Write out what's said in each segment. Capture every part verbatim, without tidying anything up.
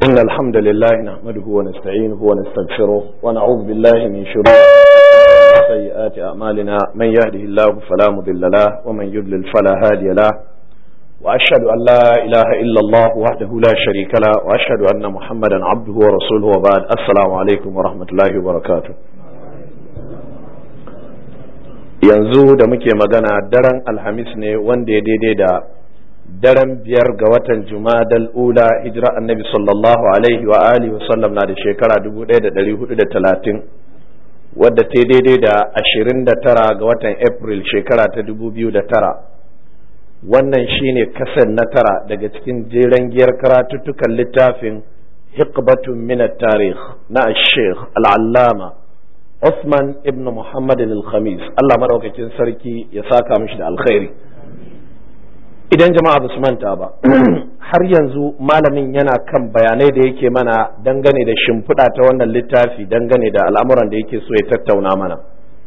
إن الحمد لله نحمده ونستعينه ونستغفره ونعوذ بالله من شرور وسيئات أعمالنا من يهده الله فلا مضل له ومن يضلل فلا هادي له وأشهد أن لا إله إلا الله وحده لا شريك له وأشهد أن محمدا عبده ورسوله وبعد السلام عليكم ورحمة الله وبركاته. yanzu da muke magana daren alhamis ne wanda ya daidai da daren biyar ga watan jumadal ula hijira annabi sallallahu alaihi wa alihi wa sallam na da shekara dubu ɗaya da ɗari hudu da talatin wadda ta daidai da ashirin da tara ga watan april shekara ta dubu biyu da tara. Wannan shine kasan na tara daga cikin jeren giyar karatuttukan littafin hiqbatun min at-tarikh na al-sheikh al-allama Usman ibn Muhammad al-Khamis, Allah madaukakin sarki ya saka mishi da alkhairi. Idan jama'a ba su manta ba, har yanzu malamin yana kan bayanai da yake mana dangane da shimfiɗa ta wannan littafi dangane da al'amuran da yake so ya tattauna mana.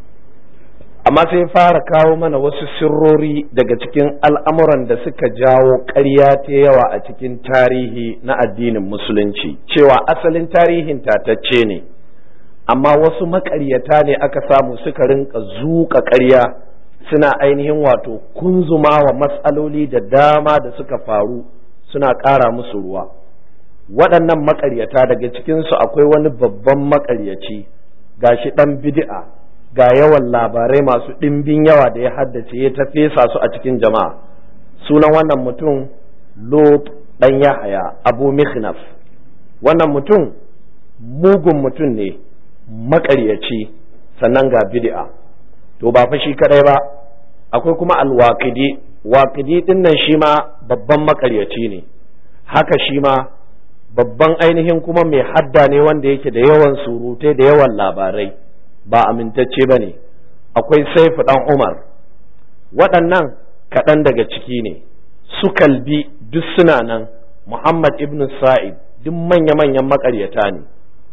Amma sai fara kawo mana wasu sirrori daga cikin al'amuran da suka jawo ƙarya ta yawa a cikin tarihi na addinin Musulunci, cewa asalin tarihin tatacce ne. amma wasu maƙaryata ne aka samu suka rinka zuƙa ƙarya suna ainihin wato kunzuma wa matsaloli da dama da suka faru suna ƙara musu ruwa. Waɗannan maƙaryata daga cikinsu akwai wani babban maƙaryaci gashi ɗan bid'a ga yawan labarai masu ɗimbin yawa da ya haddace ya ta fesa su a cikin jama'a. Sunan wannan mutum Lut ɗan Yahaya Abu Mikhnaf. Wannan mutum mugun mutum ne, maƙaryaci, sannan ga bid'a. To ba fa shi kadai ba, akwai kuma alwaqidi. Waqidi din nan shi ma babban maƙaryaci ne, haka shi ma babban ainihin kuma mai hadda ne wanda yake da yawan surutai da yawan labarai, ba amintacce ba ne. Akwai Saifu ɗan Umar. Waɗannan kaɗan daga ciki ne. Su Kalbi duk suna nan, Muhammad ibn Sa'id duk manya-manyan maƙaryata ne.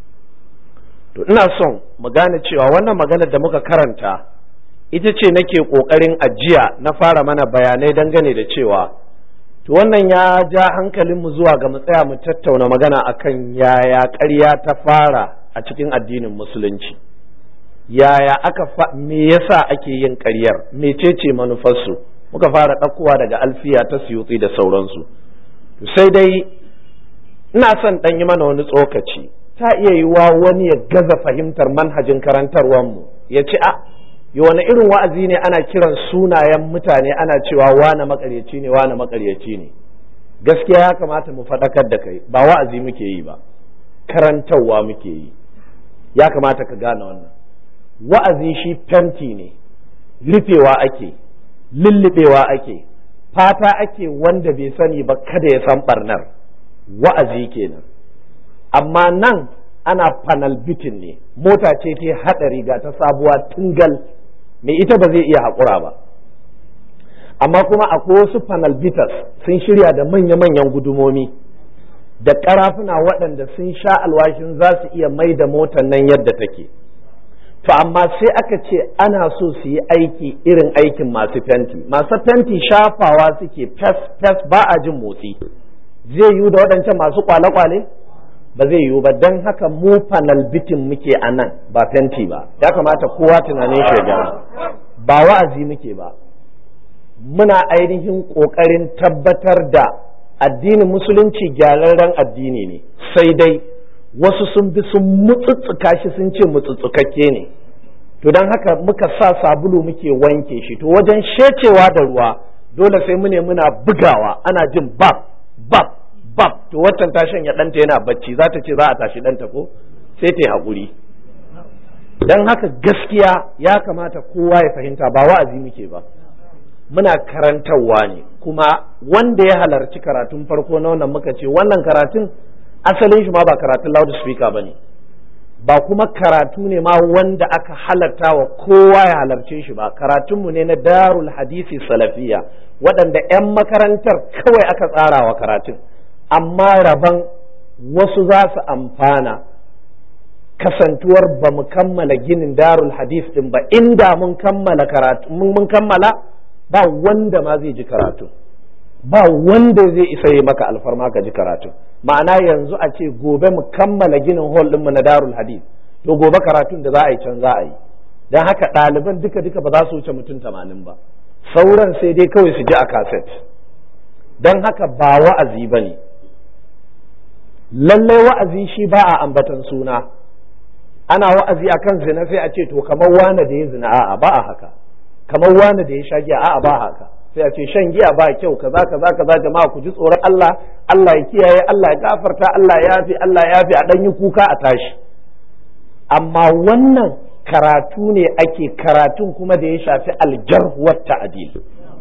To ina son mu gane cewa wannan maganar da muka karanta ita ce nake ƙoƙarin ajiya na fara mana bayanai dangane da cewa to wannan ya ja hankalinmu zuwa ga mu tsaya mu tattauna magana akan yaya ƙarya ta fara a cikin addinin musulunci, yaya aka fa me yasa ake yin ƙaryar, mecece manufarsu. Muka fara ɗaukowa daga alfiya ta Suyuti da sauransu. To sai dai ina son ɗan yi mana wani tsokaci. Ta iya yiwa wani ya gaza fahimtar manhajin karantarwanmu ya ce a yi wani irin wa'azi ne ana kiran sunayen mutane ana cewa wane makaryaci ne wane makaryaci ne. Gaskiya ya kamata mu faɗakar da kai, ba wa'azi muke yi ba, karantarwa muke yi. Ya kamata ka gane wannan. Wa'azi shi fenti ne, rufewa ake, lullubewa ake, fata ake wanda bai sani ba kada ya san ɓarnar. Wa'azi kenan. Amma nan ana panel bitin ne, mota ce ta haɗari ga ta sabuwa tungal, mai ita ba zai iya haƙura ba. Amma kuma akwai wasu panel bitters sun shirya da manya-manyan gudumomi da ƙarafuna waɗanda sun sha alwashin za su iya mai da motar nan yadda take. To amma sai aka ce ana so su yi aiki irin aikin masu fenti. Masu fenti shafawa suke fes-fes ba a jin motsi. Zai yiwu da waɗancan masu kwale-kwale? Ba zai yiwu ba, don haka mu panel bitin muke a nan ba fenti ba. Ya kamata kowa tunanin shi ya ba wa'azi muke ba, muna ainihin ƙoƙarin tabbatar da addinin musulunci gyararren addini ne, sai dai wasu sun bi sun mutsutsuka shi sun ce mutsutsukakke ne. To don haka muka sa sabulu muke wanke shi, to wajen shecewa da ruwa dole sai mu ne muna bugawa ana jin bab bab bab, to waccan ta shanya ɗanta yana bacci za ta ce za a tashi ɗanta ko sai ta yi haƙuri. Don haka gaskiya ya kamata kowa ya fahimta ba wa'azi muke ba, muna karantarwa ne. Kuma wanda ya halarci karatun farko na wannan muka ce wannan karatun asalin shi ma ba karatun loudspeaker ba ne, ba kuma karatu ne ma wanda aka halarta wa kowa ya halarce shi ba. Karatunmu ne na Darul Hadisi Salafiya waɗanda 'yan makarantar kawai aka tsara wa karatun, amma rabon wasu za su amfana kasantuwar ba mu kammala ginin Darul Hadis din ba. Inda mun kammala karatu mun kammala ba wanda ma zai ji karatu, ba wanda zai isa yi maka alfarma ka ji karatu. ma'ana yanzu a ce gobe mu kammala ginin hall ɗinmu na Darul Hadith, to gobe karatun da za a yi can za a yi, don haka ɗaliban duka duka ba za su wuce mutum tamanin ba, sauran sai dai kawai su ji a kaset. Don haka ba wa'azi ba ne, lallai wa'azi shi ba a ambatan suna, ana wa'azi akan zina sai a ce to kamar wane da ya zina, a'a ba a haka, kamar wane da ya sha giya, a'a ba haka, sai a ce shan giya ba kyau, kaza kaza kaza, jama'a ku ji tsoron Allah, Allah ya kiyaye, Allah ya gafarta, Allah ya yafi, Allah ya yafi, a dan yi kuka a tashi. Amma wannan karatu ne ake, karatun kuma da ya shafi aljarh wa ta'dil.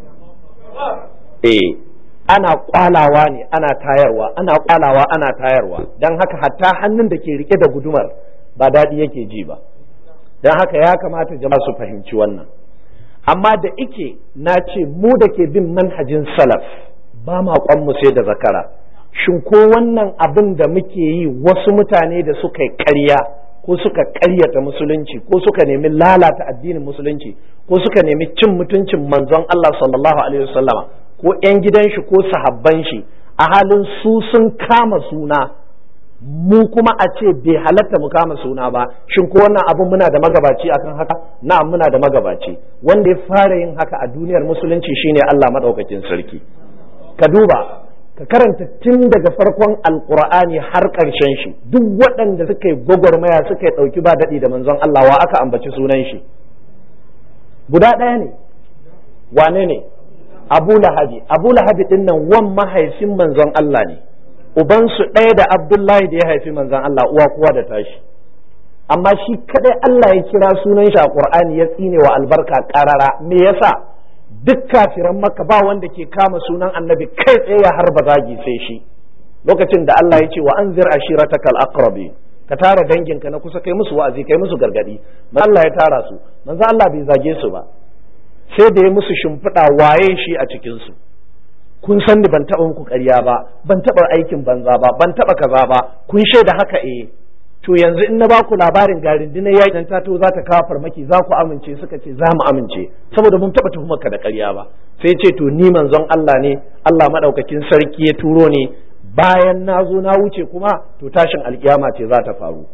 Eh, ana kwalawa ne, ana tayarwa, ana kwalawa, ana tayarwa. Dan haka hatta hannun da ke rike da gudumar ba daɗi yake ji ba. Dan haka ya kamata jama'a su fahimci wannan. Amma da ike na ce mu da ke bin manhajin salaf ba ma mu sai da zakara, shin ko wannan abin da muke yi wasu mutane da suka yi ƙarya ko suka ƙaryata musulunci ko suka nemi lalata addinin musulunci ko suka nemi cin mutuncin manzon Allah sallallahu alaihi wasallama ko ƴan gidan shi ko sahabban shi, a halin su sun kama suna, mu kuma a ce bai halatta mu kama suna ba, shin ko wannan abun muna da magabaci akan haka? Na'am, muna da magabaci. Wanda ya fara yin haka a duniyar musulunci shine Allah madaukakin sarki. Ka duba, ka karanta tun daga farkon alqur'ani har ƙarshen shi, duk waɗanda suka yi gwagwarmaya suka yi ɗauki ba daɗi da manzon Allah, wa aka ambaci sunan shi? Guda ɗaya ne. Wane ne? Abu Lahabi. Abu Lahabi ɗin nan wan mahaifin manzon Allah ne. Ubansu ɗaya da Abdullahi da ya haifi manzan Allah, uwa kuwa da tashi, amma shi kadai Allah ya kira sunan shi a Qur'ani ya tsine wa albarka karara. Me yasa? Duk kafiran Makka ba wanda ke kama sunan annabi kai tsaye ya harba zagi sai shi. Lokacin da Allah ya ce wa anzir ashiratakal aqrabi, ka tara danginka na kusa, kai musu wa'azi, kai musu gargadi. Allah ya tara su, manzan Allah bai zage su ba, sai da ya musu shimfiɗa waye shi a cikin su. Kun san ni ban taɓa muku ƙarya ba, ban taɓa aikin banza ba, ban taɓa kaza ba, kun shaida haka eh. To yanzu in na ba ku labarin ga rundunar yaƙi ta to za ta kawo farmaki, za ku amince? Suka ce za mu amince, saboda mun taɓa tuhumar ka da ƙarya ba. Sai ce to ni manzon Allah ne, Allah maɗaukakin sarki ya turo ni, bayan na zo na wuce kuma to tashin alƙiyama ce za ta faru.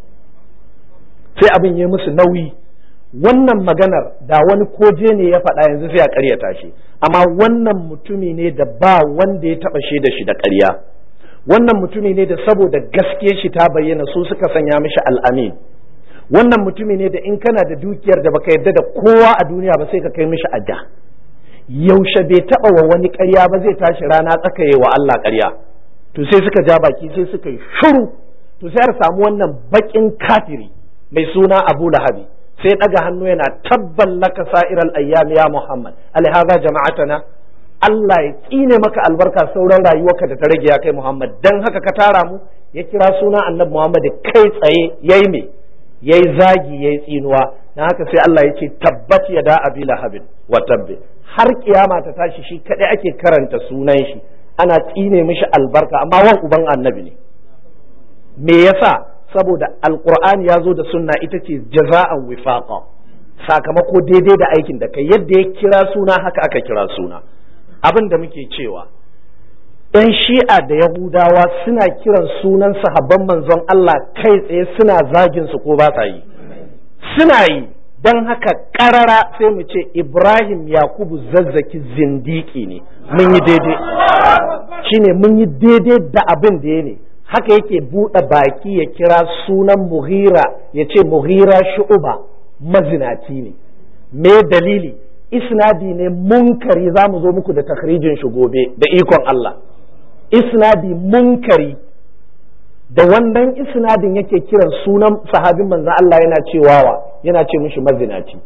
Sai abin ya musu nauyi. Wannan maganar da wani koje ne ya faɗa yanzu sai a ƙaryata shi, amma wannan mutumi ne da ba wanda ya taɓa shaida shi da ƙarya. Wannan mutumi ne da saboda gaskiyar shi ta bayyana su suka sanya mishi al'amin. Wannan mutumi ne da in kana da dukiyar da baka yarda da kowa a duniya ba sai ka kai mishi adda. Yaushe bai taɓa wa wani ƙarya ba zai tashi rana tsakaye wa Allah ƙarya. To sai suka ja baki sai suka yi shiru. To sai a samu wannan baƙin kafiri mai suna Abu Lahabi, sai ɗaga hannu yana tabban laka sa'iral ayyam ya Muhammad, alhaza jama'atana, Allah ya tsine maka albarka sauran rayuwarka da ta rage ya kai Muhammad, dan haka ka tara mu. Ya kira suna annabi Muhammad kai tsaye, yayi me yayi zagi yayi tsinuwa. Dan haka sai Allah ya ce tabbat yada abi lahabin wa tabbi, har kiyama ta tashi shi kadai ake karanta sunan shi ana tsine mishi albarka, amma wan uban annabi ne. Me yasa? Saboda alqur'ani ya zo da sunna ita ce jaza'an wifaqa, sakamako daidai da aikin da kai, yadda ya kira suna haka aka kira suna. Abin da muke cewa ‘yan shi'a da yahudawa suna kiran sunan sahabban manzon Allah kai tsaye suna zagin su ko ba sa yi? Suna yi. Don haka karara sai mu ce Ibrahim Yakubu Zazzaki zindiki ne, mun yi daidai, shine mun yi daidai da abin da ya ne. Haka yake buɗe baki ya kira sunan Mughira, ya ce Mughira Shu'uba mazinaci ne. Me dalili? Isnadi ne munkari, za mu zo muku da takhrijin shi gobe da ikon Allah. Isnadi munkari, da wannan isnadin yake kiran sunan sahabin manzon Allah yana cewa wa yana ce mishi mazinaci.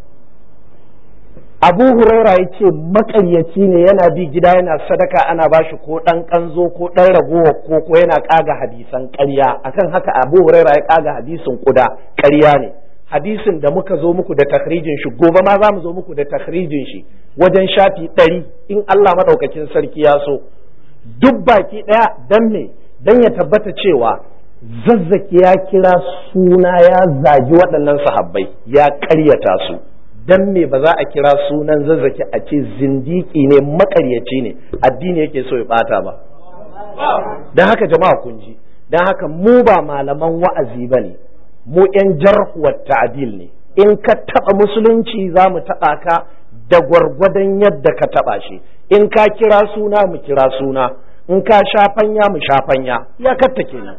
Abu Huraira ya ce makaryaci ne, yana bi gida yana sadaka ana bashi ko ɗan ƙanzo ko ɗan ragowa ko ko yana ƙaga hadisan ƙarya. Akan haka Abu Huraira ya ƙaga hadisin kuda ƙarya ne. Hadisin da muka zo muku da takhrijin shi gobe ma za mu zo muku da takhrijin shi wajen shafi ɗari in Allah maɗaukakin sarki ya so. Duk baki ɗaya dan me? Dan ya tabbata cewa Zazzaki ya kira suna ya zagi waɗannan sahabbai ya ƙaryata su. Dan me ba za a kira sunan Zazzaki a ce zindiki ne, makaryaci ne, addini yake so ya bata ba? Dan haka jama'a kun ji, don haka mu ba malaman wa'azi ba ne, mu ‘yan jarhuwar ta'adil ne. In ka taɓa musulunci za mu taɓa ka da gwargwadon yadda ka taɓa shi, in ka kira suna mu kira suna, in ka shafanya mu shafanya, ya katta kenan.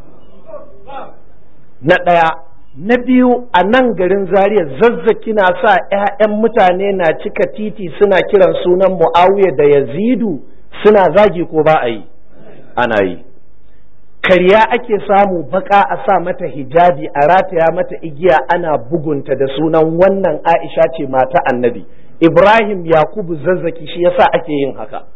Na ɗaya. Na biyu, a nan garin Zaria zazzaki na sa ‘ya'yan mutane na cika titi suna kiran sunan Mu'awiya da Yazidu suna zagi ko ba a yi? Ana yi. Karya ake samu baka a sa mata hijabi a rataya mata igiya ana bugunta da sunan wannan Aisha ce mata annabi. Ibrahim Yakubu zazzaki shi yasa ake yin haka.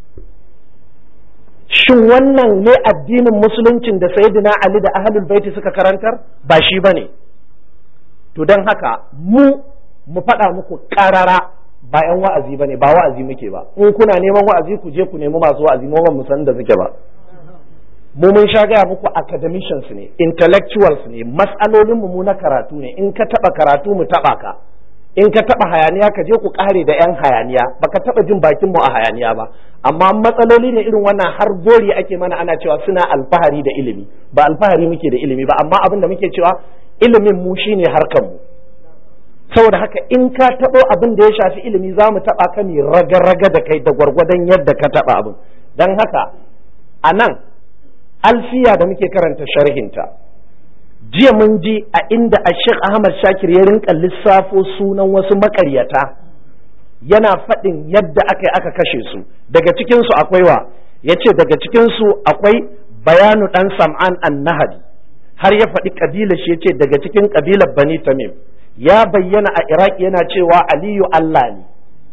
Shin wannan ne addinin musuluncin da Sayyidina Ali da Ahlul Baiti suka karantar? Ba shi bane. To don haka mu mu faɗa muku ƙarara ba ‘yan wa'azi bane, ba wa'azi muke ba. In kuna neman wa'azi ku je ku nemi masu wa'azi, mu ban mu san da suke ba. Mu mun sha gaya muku academicians ne, intellectuals ne, mas'alolin mu na karatu ne. In ka taɓa karatu mu taɓa ka. In ka taɓa hayaniya ka je ku ƙare da ‘yan hayaniya, baka taɓa jin bakin mu a hayaniya ba. Amma matsaloli ne irin wannan har gori ake mana ana cewa suna alfahari da ilimi, ba alfahari muke da ilimi ba, amma abin da muke cewa ilimin mu shine harkar mu. Saboda haka in ka taɓo abin da ya shafi ilimi za mu taɓa ka ne raga-raga da kai da gwargwadon yadda ka taɓa abin. Don haka a nan alfiya da muke karanta sharhinta, jiya mun ji a inda a Sheikh Ahmad Shakir ya rinka lissafo sunan wasu makaryata yana faɗin yadda aka aka kashe su. Daga cikinsu akwai wa ya ce daga cikinsu akwai Bayanu ɗan Sam'an an-Nahdi, har ya faɗi ƙabilar shi ya ce daga cikin ƙabilar Bani Tamim. Ya bayyana a Iraq yana cewa Aliyu Allah ne,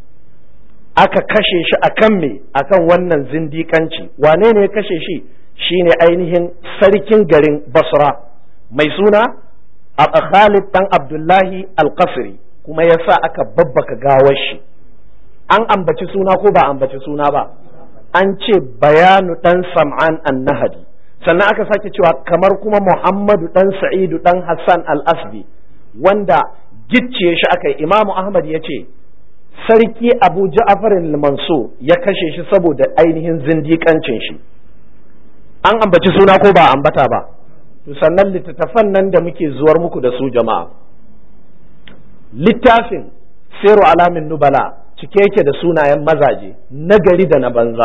aka kashe shi akan me akan wannan zindiƙanci. Wane ne ya kashe shi? Shine ainihin sarkin garin Basra mai suna Khalid ɗan Abdullahi al-Qasri, kuma ya sa aka babbaka gawar shi. An ambaci suna ko ba ambaci suna ba? An ce Bayanu ɗan Sam'an an-Nahdi, sannan aka sake cewa kamar kuma Muhammadu ɗan Sa'idu ɗan Hassan al-Asbi, wanda gicciye shi aka yi. Imamu Ahmad ya ce sarki Abu Ja'far al-Mansur ya kashe shi saboda ainihin zindiƙancin shi. An ambaci suna ko ba ambata ba? To sannan littattafan nan da muke zuwar muku da su jama'a, littafin Siru Alamin Nubala cike yake da sunayen mazaje nagari da na banza.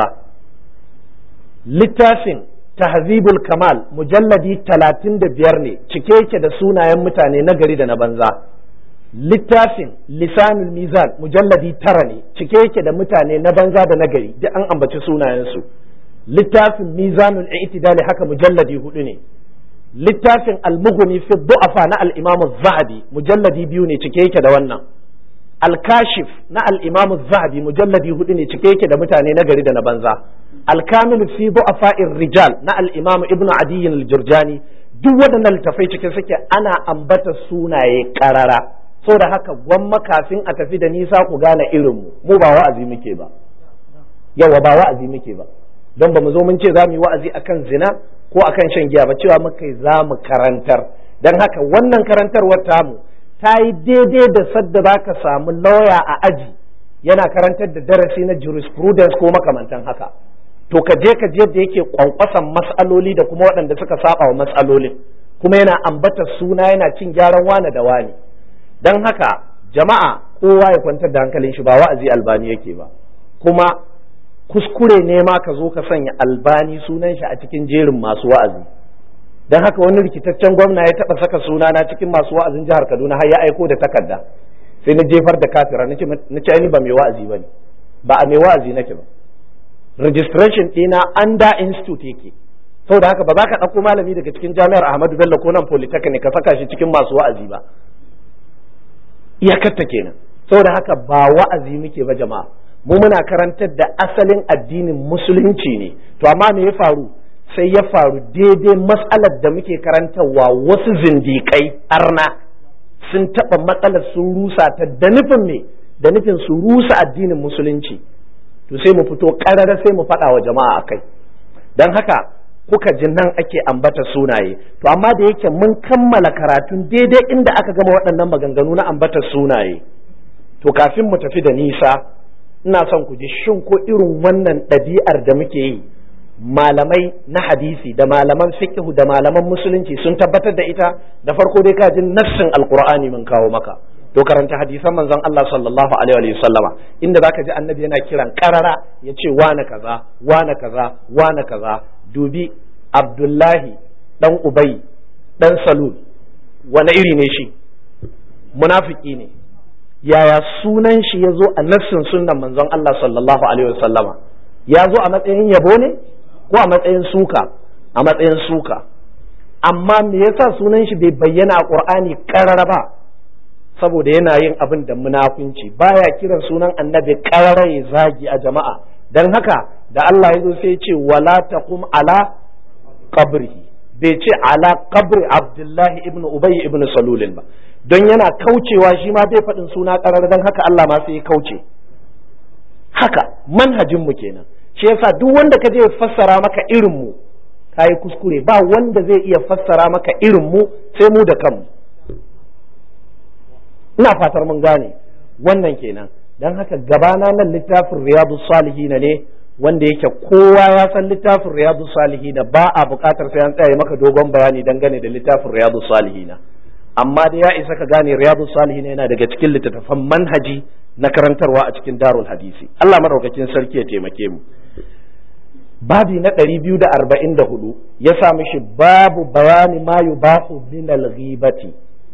Littafin Tahzibul Kamal mujalladi talatin da biyar ne, cike yake da sunayen mutane nagari da na banza. Littafin Lisanul Mizan mujalladi tara ne, cike yake da mutane na banza da nagari, duk an ambaci sunayensu. Littafin Mizanul I'tidali haka mujalladi hudu ne. Littafin Al-Mughni fi Du'afa na al-Imam Az-Zahabi mujalladi biyu ne, cike yake da wannan. Al-Kashif na al-Imam Az-Zahabi mujalladi hudu ne, cike yake da mutane na gari da na banza. Al-Kamil fi Du'afa'ir Rijal na al-Imam Ibn Adi al-Jurjani, duk waɗannan littafai cikin suke ana ambata sunaye karara. Saboda haka gwamma kafin a tafi da nisa ku gane irin mu, mu ba wa'azi muke ba. Yawa ba wa'azi muke ba. Don ba mu zo mun ce za mu yi wa'azi akan zina ko akan shan giya ba, cewa muka za mu karantar. Don haka wannan karantarwar tamu ta yi daidai da sadda za ka samu lauya a aji yana karantar da darasi na jurisprudence ko makamantan haka. To ka je ka je yadda yake kwankwasan mas'aloli da kuma waɗanda suka saba wa mas'alolin, kuma yana ambata suna yana cin gyaran wane da wane. Don haka jama'a kowa ya kwantar da hankalin shi, ba wa'azi Albani yake ba, kuma kuskure ne ma ka zo ka sanya Albani sunan shi a cikin jerin masu wa'azi. Don haka wani rikitaccen gwamna ya taɓa saka sunana cikin masu wa'azin jihar Kaduna har ya aiko da takarda, sai na jefar da kafira na ce ni ba mai wa'azi ba ne, ba a mai wa'azi nake ba. Registration ɗina under institute yake, saboda haka ba za ka ɗauko malami daga cikin jami'ar Ahmadu Bello ko nan Polytechnic ka saka shi cikin masu wa'azi ba. Iyakarta kenan. Saboda haka ba wa'azi muke ba jama'a, mu muna karantar da asalin addinin musulunci ne. To amma me ya faru? Sai ya faru daidai matsalar da muke karantarwa wasu zindiƙai arna sun taɓa matsalar sun rusa ta da nufin me? Da nufin su rusa addinin musulunci. To sai mu fito ƙarara sai mu faɗa wa jama'a akai. Don haka kuka ji nan ake ambata sunaye. To amma da yake mun kammala karatun daidai inda aka gama waɗannan maganganu na ambata sunaye, to kafin mu tafi da nisa ina son ku ji shin ko irin wannan ɗabi'ar da muke yi malamai na hadisi da malaman fiqh da malaman musulunci sun tabbatar da ita, da farko dai ka ji nassin alqur'ani mun kawo maka, to karanta hadisan manzon Allah sallallahu alaihi wa sallama inda zaka ji annabi yana kiran karara yace wane kaza wane kaza wane kaza. Dubi Abdullahi dan Ubay dan Salul, wani iri ne shi? Munafiki ne. Yaya sunan shi ya zo a nassin sunnan manzon Allah sallallahu alaihi wa sallama? Ya zo a matsayin yabo ne ko a matsayin suka? A matsayin suka. Amma me yasa sunan shi bai bayyana a Qur'ani karara ba? Saboda yana yin abin da munafunci, baya kiran sunan annabi karara ya zagi a jama'a. Dan haka da Allah ya zo sai ya ce wala taqum ala qabrihi, bai ce ala qabri Abdullahi ibn Ubay ibn Salul ba, don yana kaucewa shi ma bai faɗin suna karara, dan haka Allah ma sai ya kauce. Haka manhajin mu kenan. Shi yasa duk wanda ka je ya fassara maka irin mu kai kuskure, ba wanda zai iya fassara maka irin mu sai mu da kanmu. Ina fatar mun gane wannan kenan. Dan haka gabana nan littafin Riyadus Salihin ne, wanda yake kowa ya san littafin Riyadus Salihin, ba a buƙatar sai an tsaya maka dogon bayani dangane da littafin Riyadus Salihin. Amma da ya isa ka gane Riyadus Salihin yana daga cikin littattafan manhaji na karantarwa a cikin Darul Hadisi. Allah madaukakin sarki ya taimake mu. Babi na ɗari biyu da arba'in da hudu ya sa mishi babu bayani ma yubahu min al-ghibati.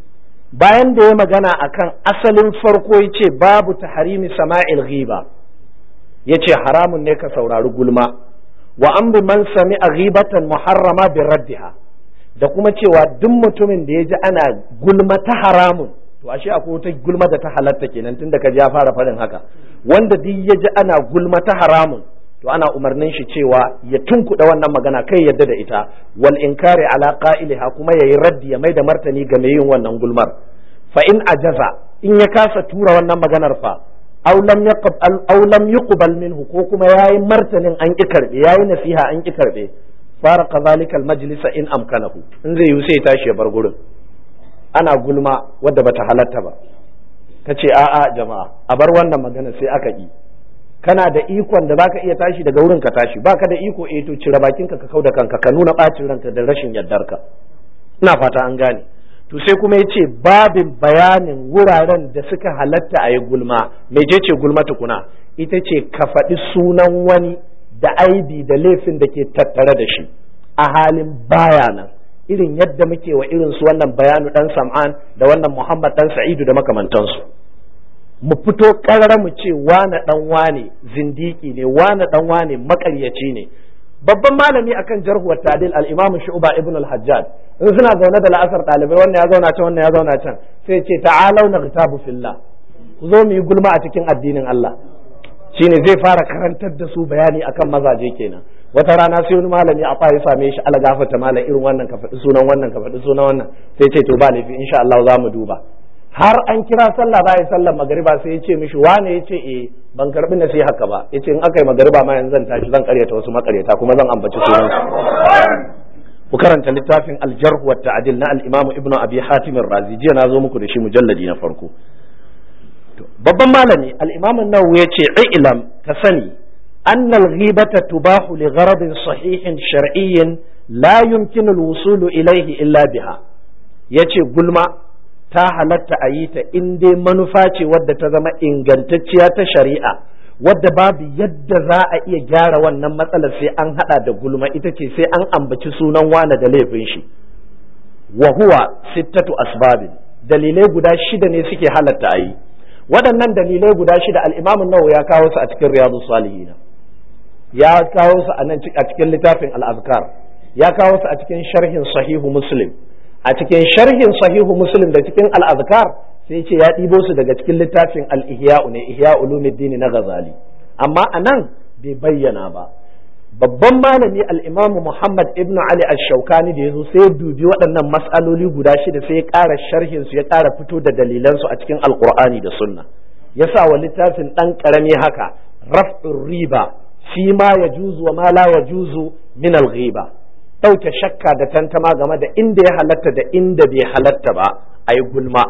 Bayan da ya magana akan asalin farko ya ce babu tahrimi sama'il ghiba, ya ce haramun ne ka saurari gulma, wa amri man sami'a ghibatan muharrama bi raddiha, da kuma cewa duk mutumin da ya ji ana gulma ta haramun, to ashe akwai wata gulma da ta halatta kenan, tunda ka ji ya fara faɗin haka. Wanda duk ya ji ana gulma ta haramun, to ana umarnin shi cewa ya tunkuɗa wannan magana kai yadda da ita, wal inkari ala qa'iliha, kuma yayi raddi ya mai da martani ga mai yin wannan gulmar. Fa in ajaza, in ya kasa tura wannan maganar fa, aw lam yaqbal aw lam yuqbal minhu, ko kuma yayi martanin an ki karbe, yayi nasiha an ki karbe, farqa zalika al majlisa in amkanahu, in zai yi sai tashi ya bar gurin. Ana gulma wadda bata halatta ba, kace a'a jama'a a bar wannan magana, sai aka yi. Kana da ikon da zaka iya tashi daga wurin ka tashi, baka da iko eh to cire bakinka ka kauda kanka, ka nuna bacin ranka da rashin yardarka. Ina fata an gane. To sai kuma yace babin bayanin wuraren da suka halatta a yi gulma. Mecece gulma tukuna? Ita ce ka faɗi sunan wani da aibi da laifin da ke tattare da shi a halin baya nan, irin yadda muke wa irin su wannan Bayanu dan Sam'an da wannan Muhammad dan Sa'idu da makamantansu. Mu fito karara mu ce wane dan wane zindiki ne, wane dan wane makaryaci ne. Babban malami akan jarh wa ta'dil al-Imam Shu'ba ibn al-Hajjaj, in suna zaune da la'asar ɗalibai, wannan ya zauna can wannan ya zauna can, sai ce ta'alau naghtabu fillah, ku zo mu yi gulma a cikin addinin Allah. Shine zai fara karantar da su bayani akan mazaje kenan. Wata rana sai wani malami a ya same shi, ala gafarta malam irin wannan ka faɗi sunan wannan ka faɗi sunan wannan, sai ce to ba laifi insha Allah za mu duba. Har an kira sallah za a yi sallar magariba, sai ya ce mishi wane, ya ce eh ban karbi na sai haka ba, ya ce in aka yi magariba ma yanzu zan tashi zan karyata wasu makaryata kuma zan ambaci sunan su. Ku karanta littafin al-jarh wa ta'dil na al-Imam Ibn Abi Hatim ar-Razi, jiya na zo muku da shi mujalladi na farko. Babban malami al-Imam an-Nawawi ya ce ilam ka sani anna al-ghibata tubahu li gharadin sahihin shar'iyyin la yumkinu al-wusulu ilayhi illa biha. Yace gulma ta halatta a yi ta in dai manufa ce wadda ta zama ingantacciya ta shari'a, wadda babu yadda za a iya gyara wannan matsalar sai an hada da gulma, ita ce sai an ambaci sunan wane da laifin shi. Wa huwa sittatu asbabin, dalilai guda shida ne suke halatta a yi. Waɗannan dalilai guda shida al-Imam an-Nawawi ya kawo su a cikin Riyadus Salihin, ya kawo su a nan a cikin littafin al-Azkar, ya kawo su a cikin sharhin Sahihu Muslim, a cikin sharhin Sahihu Muslim da cikin al-Azkar sai ce ya ɗibo su daga cikin littafin al-Ihya'u ne, Ihya Ulumuddin na Ghazali, amma anan bai bayyana ba. Babban malami al-Imam Muhammad ibn Ali ash-Shawkani da yazo sai ya dubi waɗannan mas'aloli guda shida, sai ya ƙara sharhin su, ya ƙara fito da dalilan su a cikin Al-Qur'ani da Sunna. Ya sa wa littafin dan karami haka raf'ur riba fi ma yajuzu wa ma la yajuzu min al-ghiba, ɗauke shakka da tantama game da inda ya halatta da inda bai halatta ba a yi gulma.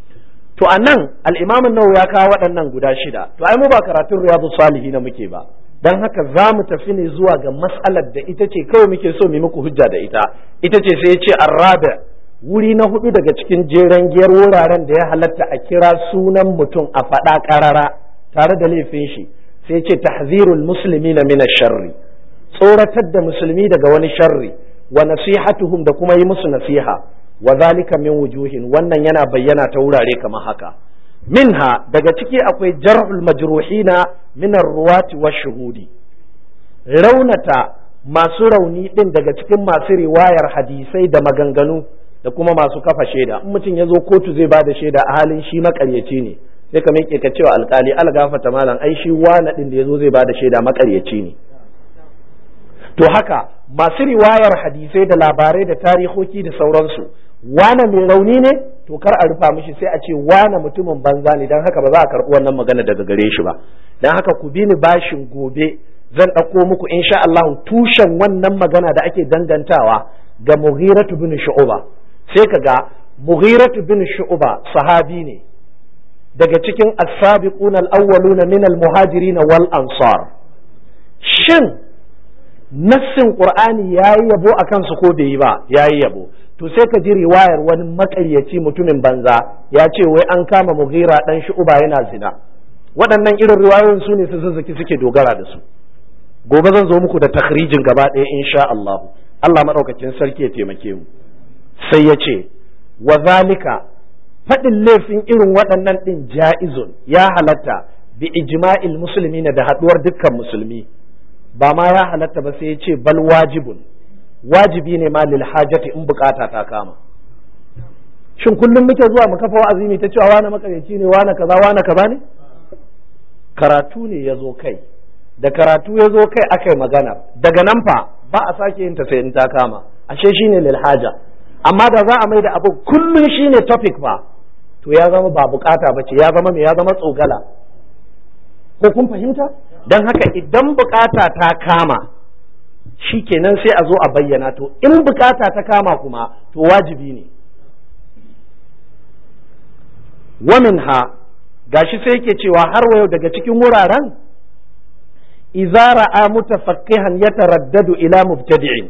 To a nan al'imamin nawa ya kawo waɗannan guda shida, to ai mu ba karatun Riyadu Salihi na muke ba, dan haka za mu tafi ne zuwa ga mas'alar da ita ce kawai muke so mu muku hujja da ita ita ce sai ya ce arrabi wuri na hudu daga cikin jeren giyar wuraren da ya halatta a kira sunan mutum a faɗa ƙarara tare da laifin shi sai ce tahzirul muslimina min ash-sharri tsoratar da musulmi daga wani sharri wa nasihatuhum da kuma yi musu nasiha wa zalika min wujuhin wannan yana bayyana ta wurare kamar haka minha daga ciki akwai jarhul majruhina min ar-ruwati wash-shuhudi raunata masu rauni din daga cikin masu riwayar hadisai da maganganu da kuma masu kafa shaida in mutum ya zo kotu zai ba da shaida a halin shi makaryaci ne sai ka miƙe ka cewa alƙali algafata malam ai shi wani din da ya zo zai ba da shaida makaryaci ne to haka masu riwayar hadisai da labarai da tarihoki da sauransu wane mai rauni ne to kar a rufa mishi sai a ce wane mutumin banza ne don haka ba za a karɓi wannan magana daga gare shi ba don haka ku bi ni bashin gobe zan ɗauko muku insha Allah tushen wannan magana da ake dangantawa ga Mughiratu bin Shu'ba sai kaga Mughiratu bin Shu'ba sahabi ne daga cikin as-sabiquna al-awwaluna min al-muhajirin wal ansar shin nassin Qur'ani yayi yabo akan su ko bai yi ba yayi yabo to sai ka ji riwayar wani makaryaci mutumin banza ya ce wai an kama Mughira dan Shu'ba yana zina waɗannan irin riwayoyin su ne su zazzaki suke dogara da su gobe zan zo muku da takhrijin gaba ɗaya insha Allah Allah madaukakin sarki ya taimake mu sai ya ce wa zalika faɗin laifin irin waɗannan ɗin ja'izun ya halatta bi ijma'il muslimina da haɗuwar dukkan musulmi ba ma ya halatta ba sai ya ce bal wajibun wajibi ne ma lil hajati in bukata ta kama shin kullum muke zuwa mu kafa wa'azi ne ta cewa wani makaryaci ne wani kaza wani kaza ne karatu ne ya zo kai da karatu ya zo kai aka yi magana daga nan fa ba a sake yin ta sai in ta kama ashe shine lil haja amma da za a mai da abu kullum shine topic fa to ya zama ba bukata ba ce ya zama me ya zama tsogala ko kun fahimta don haka idan bukata ta kama shi kenan sai a zo a bayyana to in bukata ta kama kuma to wajibi ne wamin ha gashi sai yake cewa har wayo daga cikin wuraren idza ra'a mutafaqqihan yataraddadu ila mubtadi'in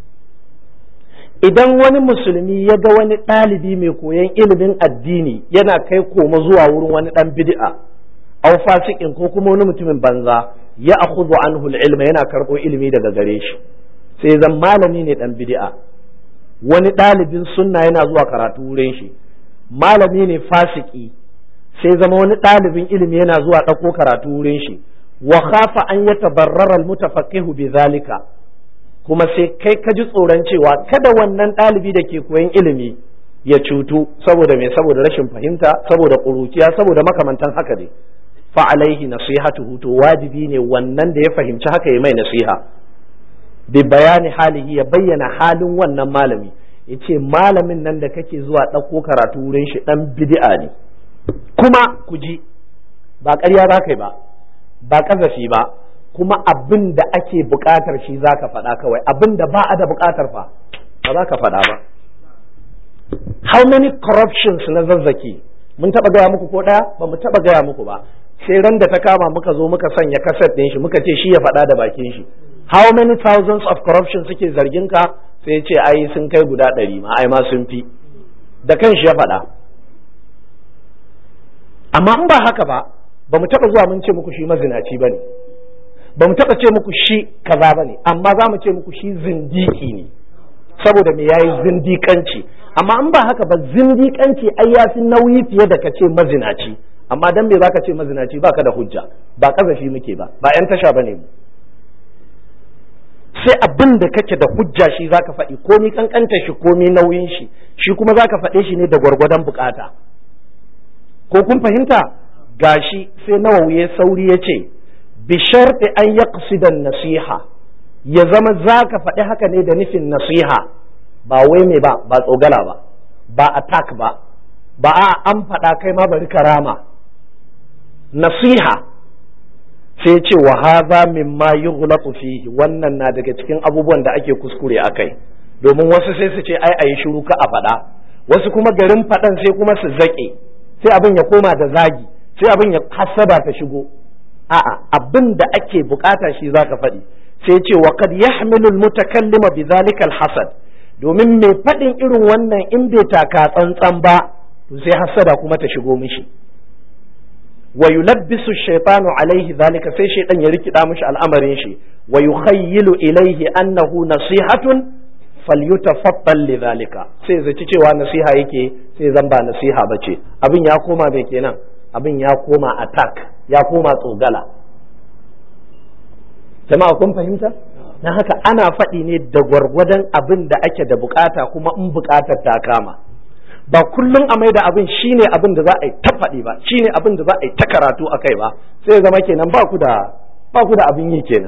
idan wani musulmi ya ga wani ɗalibi mai koyon ilimin addini yana kai koma zuwa wurin wani ɗan bid'a aw fasikin ko kuma wani mutumin banza ya akhudhu anhu al-ilma yana karɓo ilimi daga gare shi sai zan malami ne ɗan bid'a wani ɗalibin sunna yana zuwa karatu wurin shi malami ne fasiki sai zama wani ɗalibin ilimi yana zuwa ɗauko karatu wurin shi wa khafa an yatabarrara al-mutafaqqihu bi zalika kuma sai kai ka ji tsoron cewa kada wannan ɗalibi da ke koyon ilimi ya cutu saboda me saboda rashin fahimta saboda ƙuruciya saboda makamantan haka ne fa alaihi nasihatuhu to wajibi ne wannan da ya fahimci haka ya mai nasiha bi bayani halihi ya bayyana halin wannan malami yace malamin nan da kake zuwa ɗauko karatu wurin shi ɗan bid'a ne kuma ku ji ba ƙarya za kai ba ba ƙazafi ba kuma abin da ake buƙatar shi za ka faɗa kawai abin da ba a da buƙatar fa ba za ka faɗa ba how many corruptions na zazzaki mun taɓa gaya muku ko ɗaya ba mu taɓa gaya muku ba sai ran da ta kama muka zo muka sanya kaset ɗin shi muka ce shi ya faɗa da bakin shi how many thousands of corruption suke zargin ka sai ce ai sun kai guda ɗari ma ai ma sun fi da kan shi ya faɗa amma in ba haka ba ba mu taɓa zuwa mun ce muku shi mazinaci ba ne ba mu taɓa ce muku shi kaza ba ne amma za mu ce muku shi zindiki ne saboda me yayi zindikanci amma in ba haka ba zindikanci ai ya fi nauyi fiye da ka ce mazinaci amma dan me zaka ce mazinaci baka da hujja ba kazafi muke ba ba yan tasha bane mu sai abin da kake da hujja shi zaka faɗi komi kankanta shi komi nauyin shi shi kuma zaka faɗe shi ne da gwargwadon bukata ko kun fahimta gashi sai Nawawi ya sauri ya ce bi sharti an yaqsida nasiha ya zama zaka faɗi haka ne da nufin nasiha ba wai me ba ba tsogala ba ba attack ba ba a an faɗa kai ma bari karama nasiha sai ce wa hadha mimma yughlaqu fihi wannan na daga cikin abubuwan da ake kuskure akai domin wasu sai su ce ai ayi shiru ka a faɗa wasu kuma garin faɗan sai kuma su zaƙe sai abin ya koma da zagi sai abin ya hasada ta shigo a'a abin da ake bukata shi zaka faɗi. Sai ce wa qad yahmilu al-mutakallima bi dhalika al-hasad, domin mai faɗin irin wannan in bai taka tsantsan ba to sai hasada kuma ta shigo mishi. Wa yulabbisu shaytanu alaihi dhalika, sai shaytan ya rikida mishi al'amarin shi, wa yukhayyilu ilaihi annahu nasihatun falyutafaddal lidhalika, sai zaci cewa nasiha yake sai zan ba nasiha bace. Abin ya koma bai kenan, abin ya koma attack, ya koma tsogala. Jama'a kun fahimta? Na haka ana faɗi ne da gwargwadon abin da ake da bukata, kuma in bukatar ta kama. Ba kullum a mai da abin shine abin da za a yi ta faɗi ba, shine abin da za a yi ta karatu a kai ba, sai zama kenan ba ku da ba ku da abin yi kenan.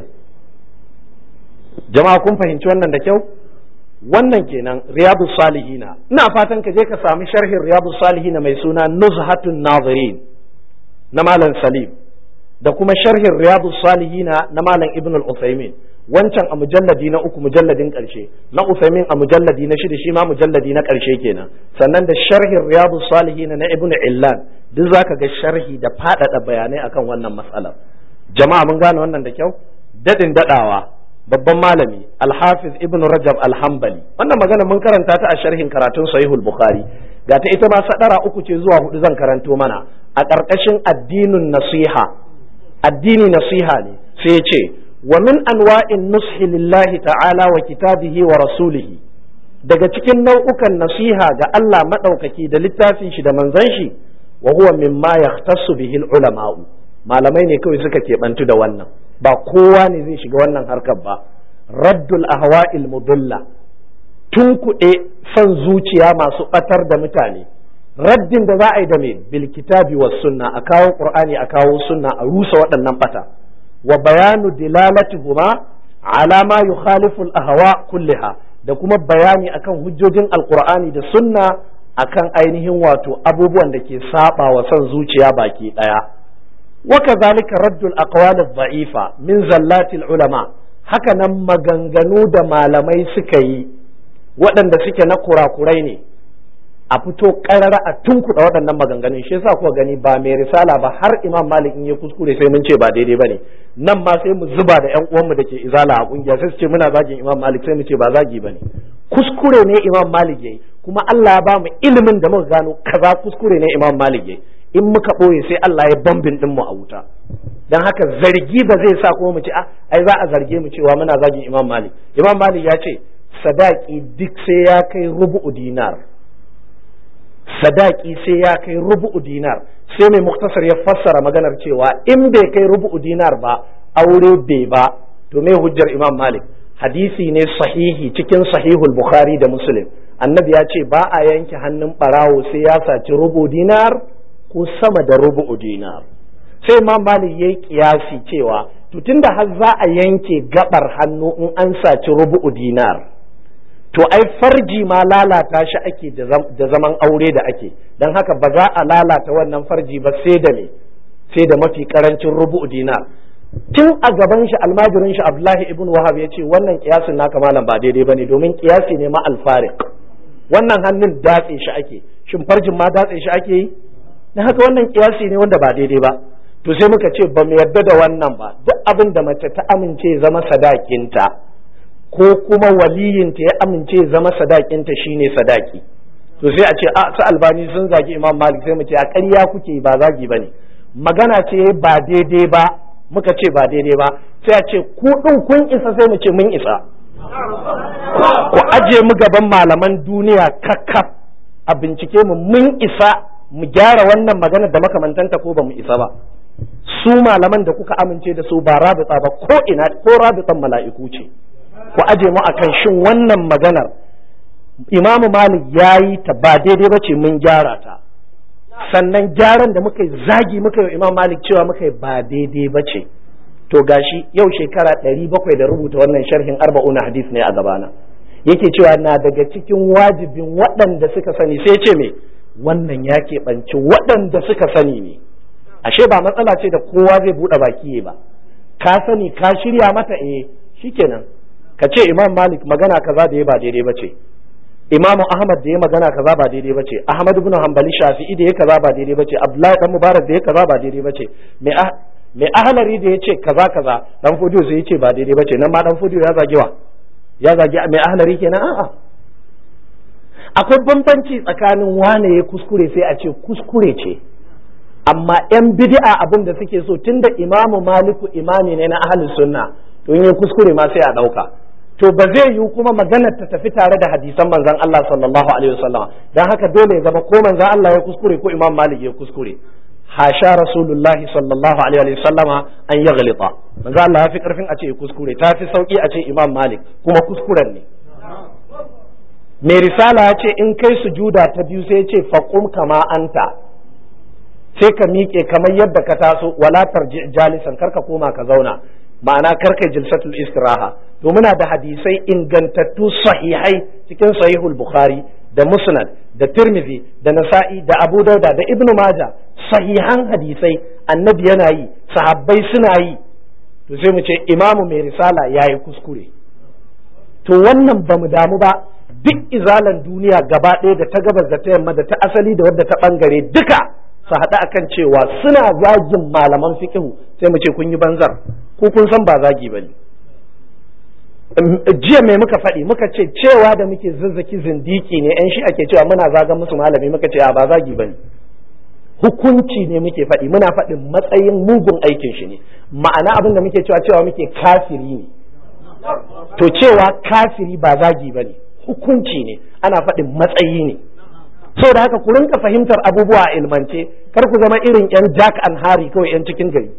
Jama'a kun fahimci wannan da kyau? Wannan kenan Riyadus Salihina. Ina fatan ka je ka sami sharhin Riyadus Salihina mai suna Nuzhatun Nazirin na Malam Salim, da kuma sharhin Riyadus Salihina na Malam Ibn al-Uthaymin. Wancan a mujalladi na uku, mujalladin ƙarshe, na Uthaymin a mujalladi na shida, shi ma mujalladi na ƙarshe kenan. Sannan da sharhin Riyadus Salihina na Ibn Illan, duk zaka ga sharhi da faɗaɗa bayanai akan wannan matsalar. Jama'a mun gane wannan da kyau? Dadin dadawa, babban malami Al-Hafiz Ibn Rajab Al-Hanbali, wannan magana mun karanta ta a sharhin karatun Sahihul Bukhari, ga ta ita ma sadara uku ce zuwa hudu zan karanto mana a ƙarƙashin addinin nasiha. Addini nasiha ne, sai ya ce wa min anwa'in nushi lillahi ta'ala wa kitabihi wa rasulihi, daga cikin nau'ukan nasiha ga Allah madaukaki da littafin shi da manzon shi, wa huwa mimma yahtassu bihi al-ulama'u, malamai ne kawai suka keɓantu da wannan, ba kowa ne zai shiga wannan harkar ba. Raddul ahwa'il mudilla, tunkuɗe son zuciya masu ɓatar da mutane, raddin da za a yi da me bil kitabi was sunna, a kawo qur'ani a kawo sunna a rusa waɗannan ɓata, wa bayanu dilalatihuma ala ma yukhalifu al ahwa kulliha, da kuma bayani akan hujjojin alqur'ani da sunna akan ainihin wato abubuwan da ke saba wa son zuciya baki daya. وكذلك رد الأقوال الضعيفة من زلات العلماء, haka nan maganganu da malamai suka yi waɗanda suke na kurakurai ne, a fito ƙarara a tunkuɗa waɗannan maganganun. Shi yasa kuka gani ba mai risala ba har Imam Malik in ya kuskure sai mun ce ba daidai bane, nan ma sai mu zuba da ƴan uwanmu da ke izala a kungiya sai su ce muna zagin Imam Malik, sai mu ce ba zagi bane, kuskure ne Imam Malik yayi, kuma Allah ya ba mu ilimin da muka gano kaza kuskure ne Imam Malik yayi. In muka ɓoye sai Allah ya bambin ɗinmu a wuta. Don haka zargi ba zai sa kuma mu ce ai za a zarge mu cewa muna zagin Imam Malik. Imam Malik ya ce sadaki duk sai ya kai rubu'u dinar, sadaki sai ya kai rubu'u dinar. Sai mai muktasar ya fassara maganar cewa in bai kai rubu'u dinar ba aure bai ba. To me hujjar Imam Malik? Hadisi ne sahihi cikin sahihul Bukhari da Muslim. Annabi ya ce ba a yanke hannun ɓarawo sai ya saci rubu'u dinar ko sama da rubu'u dinar. Sai Imam Malik yayi kiyasi cewa to tunda har za a yanke gabar hannu in an saci rubu'u dinar, to ai farji ma lalata shi ake da zaman aure da ake, dan haka ba za a lalata wannan farji ba sai da me sai da mafi karancin rubu'u dinar. Tun a gaban shi almajirin shi Abdullahi ibn Wahab ya ce wannan kiyasin naka malam ba daidai bane, domin kiyasi ne ma alfariq. Wannan hannun datse shi ake, shin farjin ma datse shi ake yi? Na haka wannan kiyasi ne wanda ba daidai ba. To sai muka ce ba mu yarda da wannan ba, duk abin da mace ta amince zama sadakinta ko kuma waliyinta ya amince zama sadakinta shine sadaki, to sai a ce a su Albani sun zagi Imam Malik, sai mu ce a ƙarya kuke, ba zagi bane, magana ce ba daidai ba. Muka ce ba daidai ba, sai a ce ku din kun isa, sai mu ce mun isa. Ku aje mu gaban malaman duniya kakkaf a bincike mu, mun isa mu gyara wannan magana da makamantanta ko ba mu isa ba. Su malaman da kuka amince da su ba rabita ba, ko ina ko rabitan mala'iku ce. Ku aje mu akan shin wannan maganar Imam Malik yayi ta ba daidai ba ce, mun gyara ta. Sannan gyaran da muka yi zagi muka yi Imam Malik cewa muka yi ba daidai ba ce. To gashi yau shekara ɗari bakwai da rubuta wannan sharhin arba'una hadis ne a gabana, yake cewa na daga cikin wajibin waɗanda suka sani, sai ce me wannan ya keɓanci waɗanda suka sani ne. Ashe ba matsala ce da kowa zai buɗe baki ba, ka sani ka shirya mata, eh shikenan ka ce Imam Malik magana kaza da ya ba daidai ba ce, Imam Ahmad da ya magana kaza ba daidai ba ce, Ahmad ibn Hanbali Shafi'i da ya kaza ba daidai ba ce, Abdullahi dan Mubarak da ya kaza ba daidai ba ce. Me mai ahlari da yace kaza kaza dan fodiyo sai yace ba daidai bace nan ma dan fodiyo ya zage wa ya zage mai ahlari kenan a'a akwai bambanci tsakanin wane ya kuskure sai a ce kuskure ce amma yan bid'a abin da suke so tunda imamu maliku imami ne na ahlus sunna to in ya kuskure ma sai a dauka to ba zai yi kuma maganar ta tafi tare da hadisan manzon Allah sallallahu alaihi wasallam dan haka dole ya zama ko manzon Allah ya kuskure ko imam malik ya kuskure hasha rasulullahi sallallahu alaihi wasallama an ya galita manzon Allah ya fi karfin a ce kuskure ta fi sauki a ce imam malik kuma kuskuren ne mai risala ya ce in kai sujuda ta biyu sai ya ce faqum kama anta sai ka miƙe kamar yadda ka taso wala tarji jalisan karka koma ka zauna ma'ana karka jilsatul istiraha to muna da hadisai ingantattu sahihai cikin sahihul bukhari da musnad da tirmidhi da nasa'i da abu dauda da ibnu maja sahihan hadisai annabi yana yi sahabbai suna yi to sai mu ce imamu mai risala yayi kuskure to wannan ba mu damu ba duk izalan duniya gaba ɗaya da ta gabas da ta yamma da ta asali da wadda ta bangare duka su haɗu akan cewa suna zagin malaman fiqhu sai mu ce kun yi banzar ko kun san ba zagi bane jiya mai muka faɗi muka ce cewa da muke zazzaki zindiki ne yan shi ake cewa muna zagan musu malami muka ce a ba zagi bane hukunci ne muke faɗi muna faɗin matsayin mugun aikin shi ne ma'ana abin da muke cewa cewa muke kafiri ne to cewa kafiri ba zagi bane hukunci ne ana faɗin matsayi ne saboda haka ku rinka fahimtar abubuwa a ilmance kar ku zama irin yan Jack and Harry kawai yan cikin gari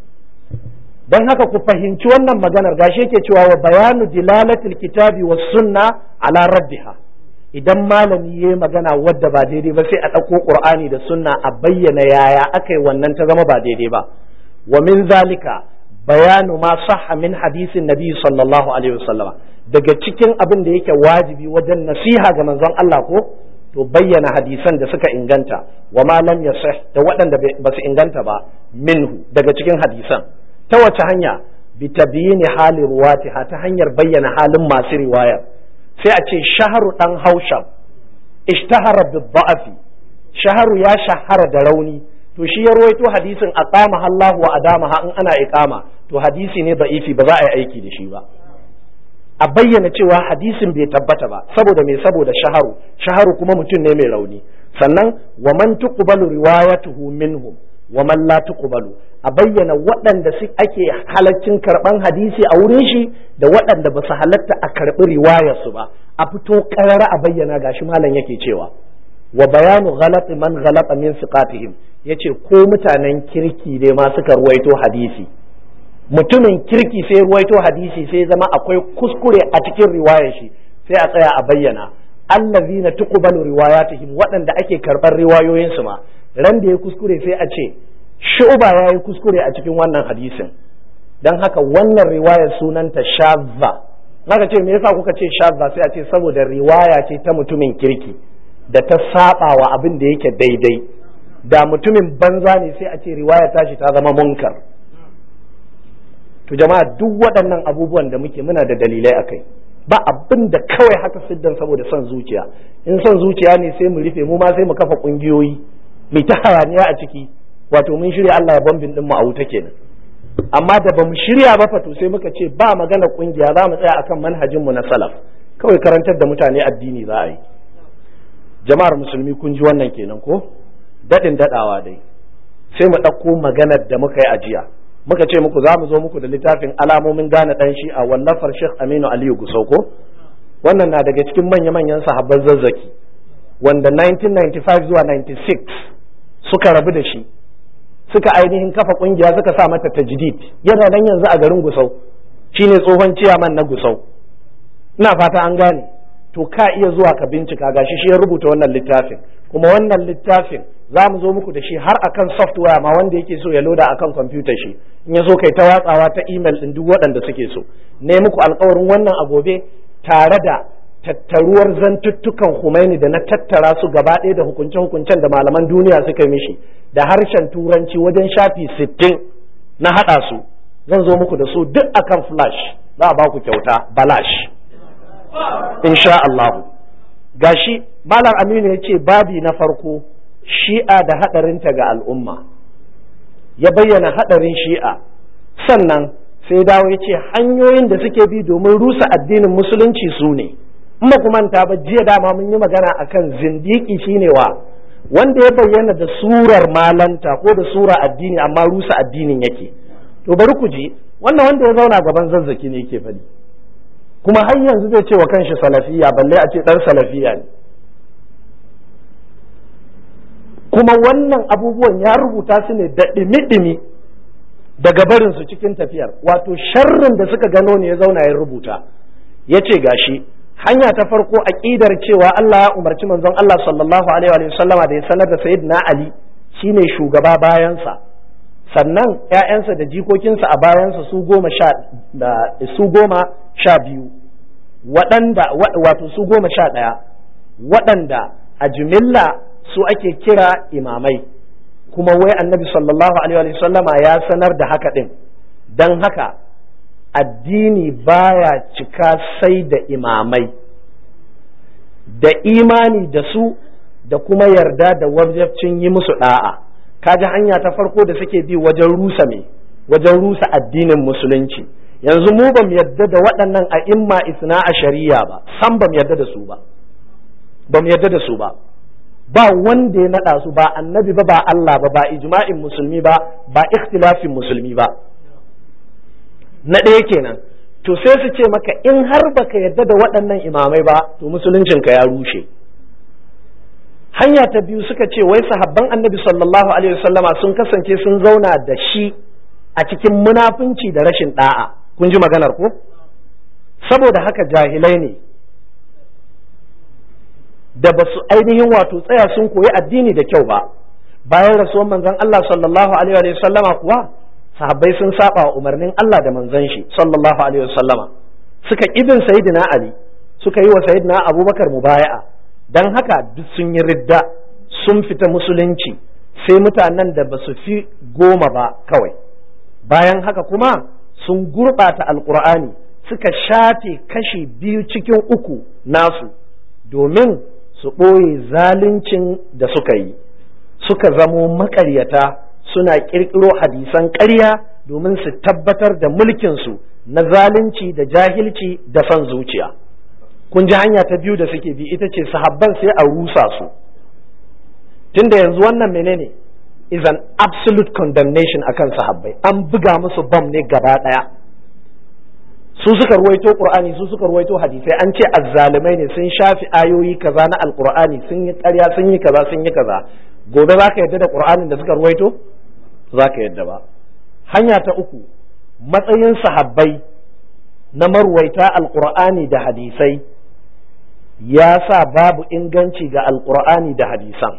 dan haka ku fahimci wannan maganar gashi yake cewa wa bayanu dilalatil kitabi was sunna ala raddiha idan malami yayi magana wadda ba daidai ba sai a dauko qur'ani da sunna a bayyana yaya akai wannan ta zama ba daidai ba wa min zalika bayanu ma sahha min hadisin nabi sallallahu alaihi wasallam daga cikin abin da yake wajibi wajen nasiha ga manzon Allah ko to bayyana hadisan da suka inganta wa ma lam yasih da waɗanda ba su inganta ba minhu daga cikin hadisan ta wace hanya bi tabyini hali ruwatiha ta hanyar bayyana halin masu riwaya sai a ce shaharu dan haushab ishtahara bi dha'fi shaharu ya shahara da rauni to shi ya ruwaito hadisin aqama Allah wa adamaha in ana iqama to hadisi ne da'ifi ba za a yi aiki da shi ba a bayyana cewa hadisin bai tabbata ba saboda me saboda shaharu shaharu kuma mutum ne mai rauni sannan wa man tuqbalu riwayatuhu minhum wa man la tuqbalu a bayyana waɗanda su ake halaccin karban hadisi a wurin shi da waɗanda ba su halatta a karbi riwayar su ba a fito karara a bayyana gashi malam yake cewa wa bayanu ghalati man ghalata min siqatihim yace ko mutanen kirki ne ma suka ruwaito hadisi mutumin kirki sai ruwaito hadisi sai zama akwai kuskure a cikin riwayar shi sai a tsaya a bayyana allazina tuqbalu riwayatihim waɗanda ake karɓar riwayoyin su ma ran da ya kuskure sai a ce shu'ba yayi kuskure a cikin wannan hadisin dan haka wannan riwayar sunanta shadza naka ce me yasa kuka ce shadza sai a ce saboda riwaya ce ta mutumin kirki da ta saba wa abin da yake daidai da mutumin banza ne sai a ce riwaya tashi ta zama munkar to jama'a duk waɗannan abubuwan da muke muna da dalilai akai ba abin da kawai haka siddan saboda son zuciya in son zuciya ne sai mu rufe mu ma sai mu kafa kungiyoyi mu ta hayaniya a ciki wato mun shirya Allah ya bambin din mu a wuta kenan amma da bamu shirya ba fa to sai muka ce ba magana kungiya za mu tsaya akan manhajin mu na salaf kawai karantar da mutane addini za a yi jama'ar musulmi kun ji wannan kenan ko dadin dadawa dai sai mu ɗauko maganar da muka yi a jiya muka ce muku za mu zo muku da littafin alamomin gane dan shi a wallafar Sheikh Aminu Aliyu Gusau ko wannan na daga cikin manya-manyan sahabban zazzaki wanda nineteen ninety-five zuwa ninety-six suka rabu da shi suka ainihin kafa kungiya suka sa mata tajdid yana nan yanzu a garin Gusau shine tsohon ciyaman na Gusau ina fata an gane to ka iya zuwa ka bincika gashi shi ya rubuta wannan littafin kuma wannan littafin za mu zo muku da shi har akan software ma wanda yake so ya loda akan kwamfutar shi in ya so kai ta watsawa ta email din duk waɗanda suke so ne muku alƙawarin wannan a gobe tare da tattaruwar zantuttukan Khomeini da na tattara su gaba ɗaya da hukunce-hukuncen da malaman duniya suka mishi da harshen turanci wajen shafi sittin na haɗa su zan zo muku da su duk akan flash za a ba ku kyauta balash insha Allah gashi malam Aminu ya ce babi na farko shi'a da haɗarinta ga al'umma ya bayyana hadarin shi'a, sannan sai dawo ya ce hanyoyin da suke bi domin rusa addinin musulunci su ne. in ba ku manta ba jiya dama mun yi magana akan zindiki shine wa wanda ya bayyana da surar malanta ko da sura addini amma rusa addinin yake. To bari ku ji wannan wanda ya zauna gaban zazzaki ne yake faɗi, kuma har yanzu zai ce wa kanshi salafiya, balle a ce dan salafiya ne. kuma wannan abubuwan ya rubuta su ne da ɗimi-ɗimi daga barinsu cikin tafiyar, wato sharrin da suka gano ne ya zauna ya rubuta. Ya ce gashi hanya ta farko aƙidar cewa Allah ya umarci manzon Allah sallallahu alaihi wa sallama da ya sanar da sayyidina Ali shine shugaba bayansa, sannan ƴaƴansa da jikokinsa a bayansa su goma sha da su goma sha biyu waɗanda wato su goma sha ɗaya waɗanda a jumilla su ake kira imamai, kuma wai annabi sallallahu alaihi wa sallama ya sanar da haka ɗin. Don haka addini baya cika sai da imamai, da imani da su da kuma yarda da wajibcin yi musu da'a. Kaji hanya ta farko da suke bi wajen rusa me wajen rusa addinin musulunci. Yanzu mu bam yarda da waɗannan a'imma isna a shari'a ba, san bam yarda da su ba bam yarda da su ba ba wanda ya naɗa su, ba annabi ba, ba Allah ba, ba ijma'in musulmi ba, ba ikhtilafin musulmi ba. Na ɗaya kenan. To sai su ce maka in har baka yarda da waɗannan imamai ba to musuluncinka ya rushe. Hanya ta biyu suka ce wai sahabban annabi sallallahu alaihi wasallama sun kasance sun zauna da shi a cikin munafunci da rashin da'a. Kun ji maganar ko? Saboda haka jahilai ne da ba su ainihin wato tsaya sun koyi addini da kyau ba. Bayan rasuwan manzon Allah sallallahu alaihi wasallama kuwa sahabbai sun saba wa umarnin Allah da manzon shi sallallahu alaihi wasallama, suka ibin sayyidina Ali, suka yi wa sayyidina Abubakar mubaya'a. Dan haka duk sun yi ridda, sun fita musulunci, sai mutanen da ba su fi goma ba kawai. Bayan haka kuma sun gurɓata alkur'ani, suka shafe kashi biyu cikin uku nasu domin su ɓoye zaluncin da suka yi, suka zamo maƙaryata, suna ƙirƙiro hadisan ƙarya domin su tabbatar da mulkinsu na zalunci da jahilci da son zuciya. Kun ji hanya ta biyu da suke bi, ita ce sahabban sai a rusa su. Tunda yanzu wannan menene is an absolute condemnation akan sahabbai, an buga musu bam ne gaba ɗaya. Su suka ruwaito Qur'ani, su suka ruwaito hadisai, an ce azzalumai ne, sun shafi ayoyi kaza na alqur'ani, sun yi ƙarya, sun yi kaza, sun yi kaza. Gobe za ka yadda da Qur'anin da suka ruwaito? Za ka yadda ba. Hanya ta uku, matsayin sahabbai na marwaita alqur'ani da hadisai ya sa babu inganci ga alqur'ani da hadisan.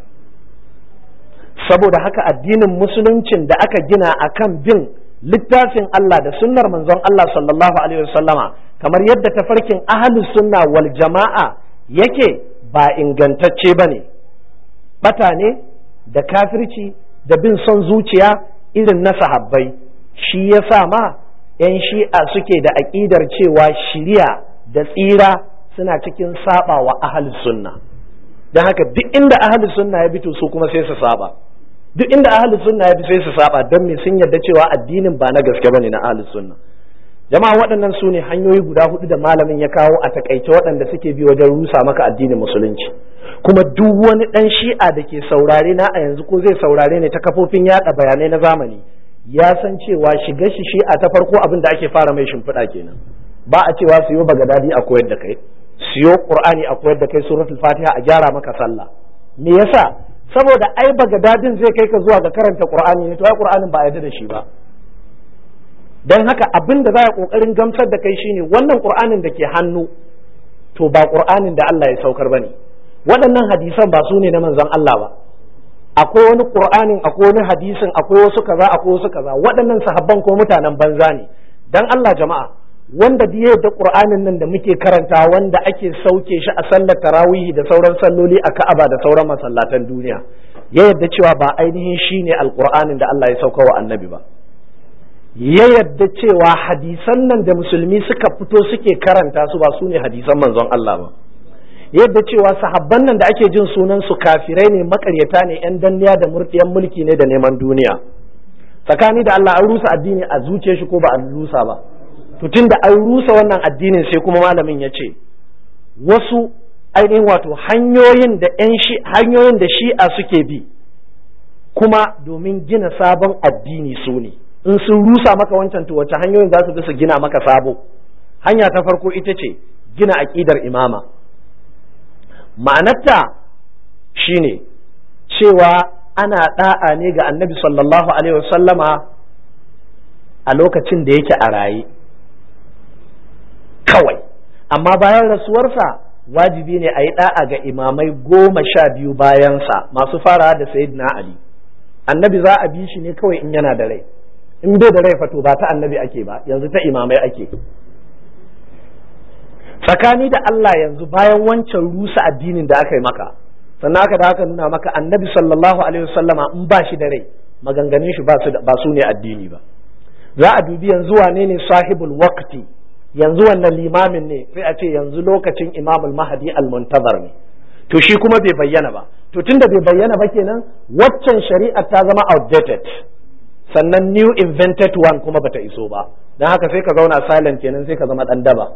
Saboda haka addinin musuluncin da aka gina akan bin littafin Allah da sunnar manzon Allah sallallahu alaihi wasallama, kamar yadda tafarkin ahlus sunna wal jama'a yake, ba ingantacce bane, bata ne da kafirci da bin son zuciya irin na sahabbai. Shi yasa ma yan shi'a suke da aƙidar cewa shiriya da tsira suna cikin saba wa ahlus sunna. Dan haka duk inda ahlus sunna ya bi to su kuma sai su saba, duk inda ahlus sunna ya bi sai su saba. Don me? Sun yarda cewa addinin ba na gaske bane na ahlus sunna. Jama'a, waɗannan su ne hanyoyi guda hudu da malamin ya kawo a takaice waɗanda suke bi wajen rusa maka addinin musulunci. Kuma duk wani ɗan shi'a da ke saurare na a yanzu ko zai saurare ne ta kafofin yaɗa bayanai na zamani ya san cewa shiga shi shi'a ta farko abin da ake fara mai shimfiɗa kenan. Ba a cewa siyo bagadadi a koyar da kai, siyo qur'ani a koyar da kai suratul fatiha a gyara maka sallah. Me yasa? Saboda ai bagadadin zai kai ka zuwa ga karanta qur'ani ne, to ai qur'anin ba a yarda da shi ba. Dan haka abin da za a kokarin gamsar da kai shine wannan qur'anin da ke hannu to ba qur'anin da Allah ya saukar bane. Waɗannan hadisan ba su ne na manzon Allah ba. Akwai wani qur'anin, akwai wani hadisin, akwai wasu kaza, akwai wasu kaza. Waɗannan sahabban ko mutanen banza ne. Dan Allah jama'a, wanda diye da qur'anin nan da muke karanta, wanda ake sauke shi a sallar tarawih da sauran salloli a Ka'aba da sauran masallatan duniya, ya yadda cewa ba ainihin shine alqur'anin da Allah ya sauka wa annabi ba. Ya yadda cewa hadisan nan da musulmi suka fito suke karanta su ba su ne hadisan manzon Allah ba. Yadda cewa sahabban nan da ake jin sunan su kafirai ne, makaryata ne, yan danniya da murdiyan mulki ne da neman duniya. tsakani da Allah an rusa addini a zuciyar shi ko ba an rusa ba? To tunda an rusa wannan addinin sai kuma malamin ya ce wasu ainihin wato hanyoyin da ƴan shi hanyoyin da shi'a suke bi kuma domin gina sabon addini su ne, in sun rusa maka wancan to wace hanyoyin za su bi su gina maka sabo? Hanya ta farko ita ce gina aƙidar imama. Ma'anarta shine cewa ana da'a ne ga annabi sallallahu alaihi wasallama a lokacin da yake a raye kawai, amma bayan rasuwarsa wajibi ne a yi da'a ga imamai goma sha biyu bayansa masu fara da sayyidina Ali. Annabi za a bi shi ne kawai in yana da rai, in bai da rai fato ba ta annabi ake ba, yanzu ta imamai ake. Tsakani da Allah yanzu bayan wancan rusa addinin da aka yi maka, sannan aka da aka nuna maka annabi sallallahu alaihi wasallama in ba shi da rai maganganun shi ba su ne addini ba. Za a dubi yanzu wane ne sahibul waqti, yanzu wannan limamin ne, sai a ce yanzu lokacin imamul mahdi al-muntazar ne, to shi kuma bai bayyana ba. To tunda bai bayyana ba kenan waccan shari'a ta zama outdated, sannan new invented one kuma bata iso ba, dan haka sai ka zauna silent kenan, sai ka zama dan daba.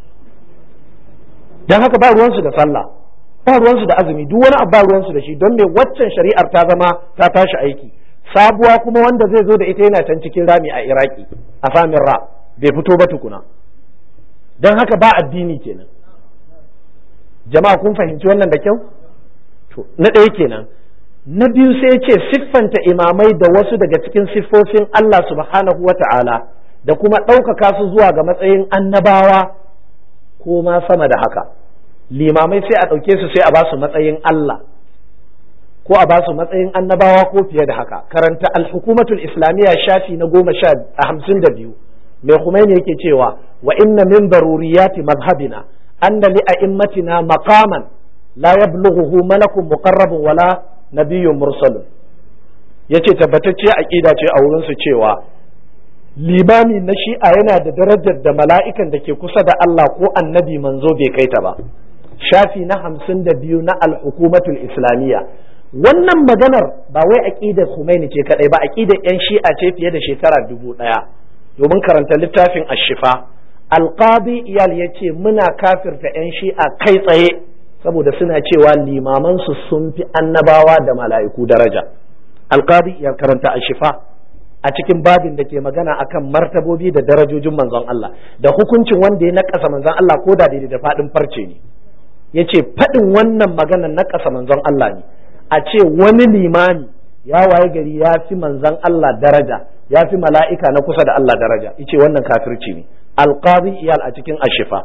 Dan haka ba ruwansu da sallah, ba ruwansu da azumi, duk wani abu ba ruwansu da shi, don me waccan shari'ar ta zama ta tashi aiki, sabuwa kuma wanda zai zo da ita yana can cikin rami a Iraki a samin ra bai fito ba tukuna. Don haka ba addini kenan. Jama'a kun fahimci wannan da kyau? To na ɗaya kenan. Na biyu sai ce siffanta imamai da wasu daga cikin siffofin Allah subhanahu wa ta'ala da kuma ɗaukaka su zuwa ga matsayin annabawa ko ma sama da haka. Limamai sai a ɗauke su sai a ba su matsayin Allah ko a ba su matsayin annabawa ko fiye da haka. Karanta al-hukumatul islamiyya shafi na goma sha hamsin da biyu. Mai Khomeini yake cewa wa inna min daruriyati mazhabina anna li a'immatina maqaman la yablughuhu malakun muqarrabun wala nabiyyun mursalun. Yace tabbatacce aqida ce a wurin su cewa limami na shi'a yana da darajar da mala'ikan da ke kusa da Allah ko annabi manzo bai kai ta ba. Shafi na hamsin da biyu na al-hukumatul islamiyya. Wannan maganar ba wai aqidar Khomeini ce kadai ba, aqidar yan shi'a ce fiye da shekara dubu ɗaya. Domin karanta littafin ashifa, alqadi iyal ya ce muna kafirta 'yan shi'a kai tsaye saboda suna cewa limamansu sun fi annabawa da mala'iku daraja. Alqadi iyal karanta ashifa a cikin babin da ke magana akan martabobi da darajojin manzon Allah da hukuncin wanda ya nakasa manzon Allah ko da daidai da faɗin farce ne. Ya ce faɗin wannan magana nakasa manzon Allah ne, a ce wani limami ya waye gari ya fi manzon Allah daraja, ya fi mala'ika na kusa da Allah daraja, ice wannan kafirci ne. Alqadi iyal a cikin ashifa.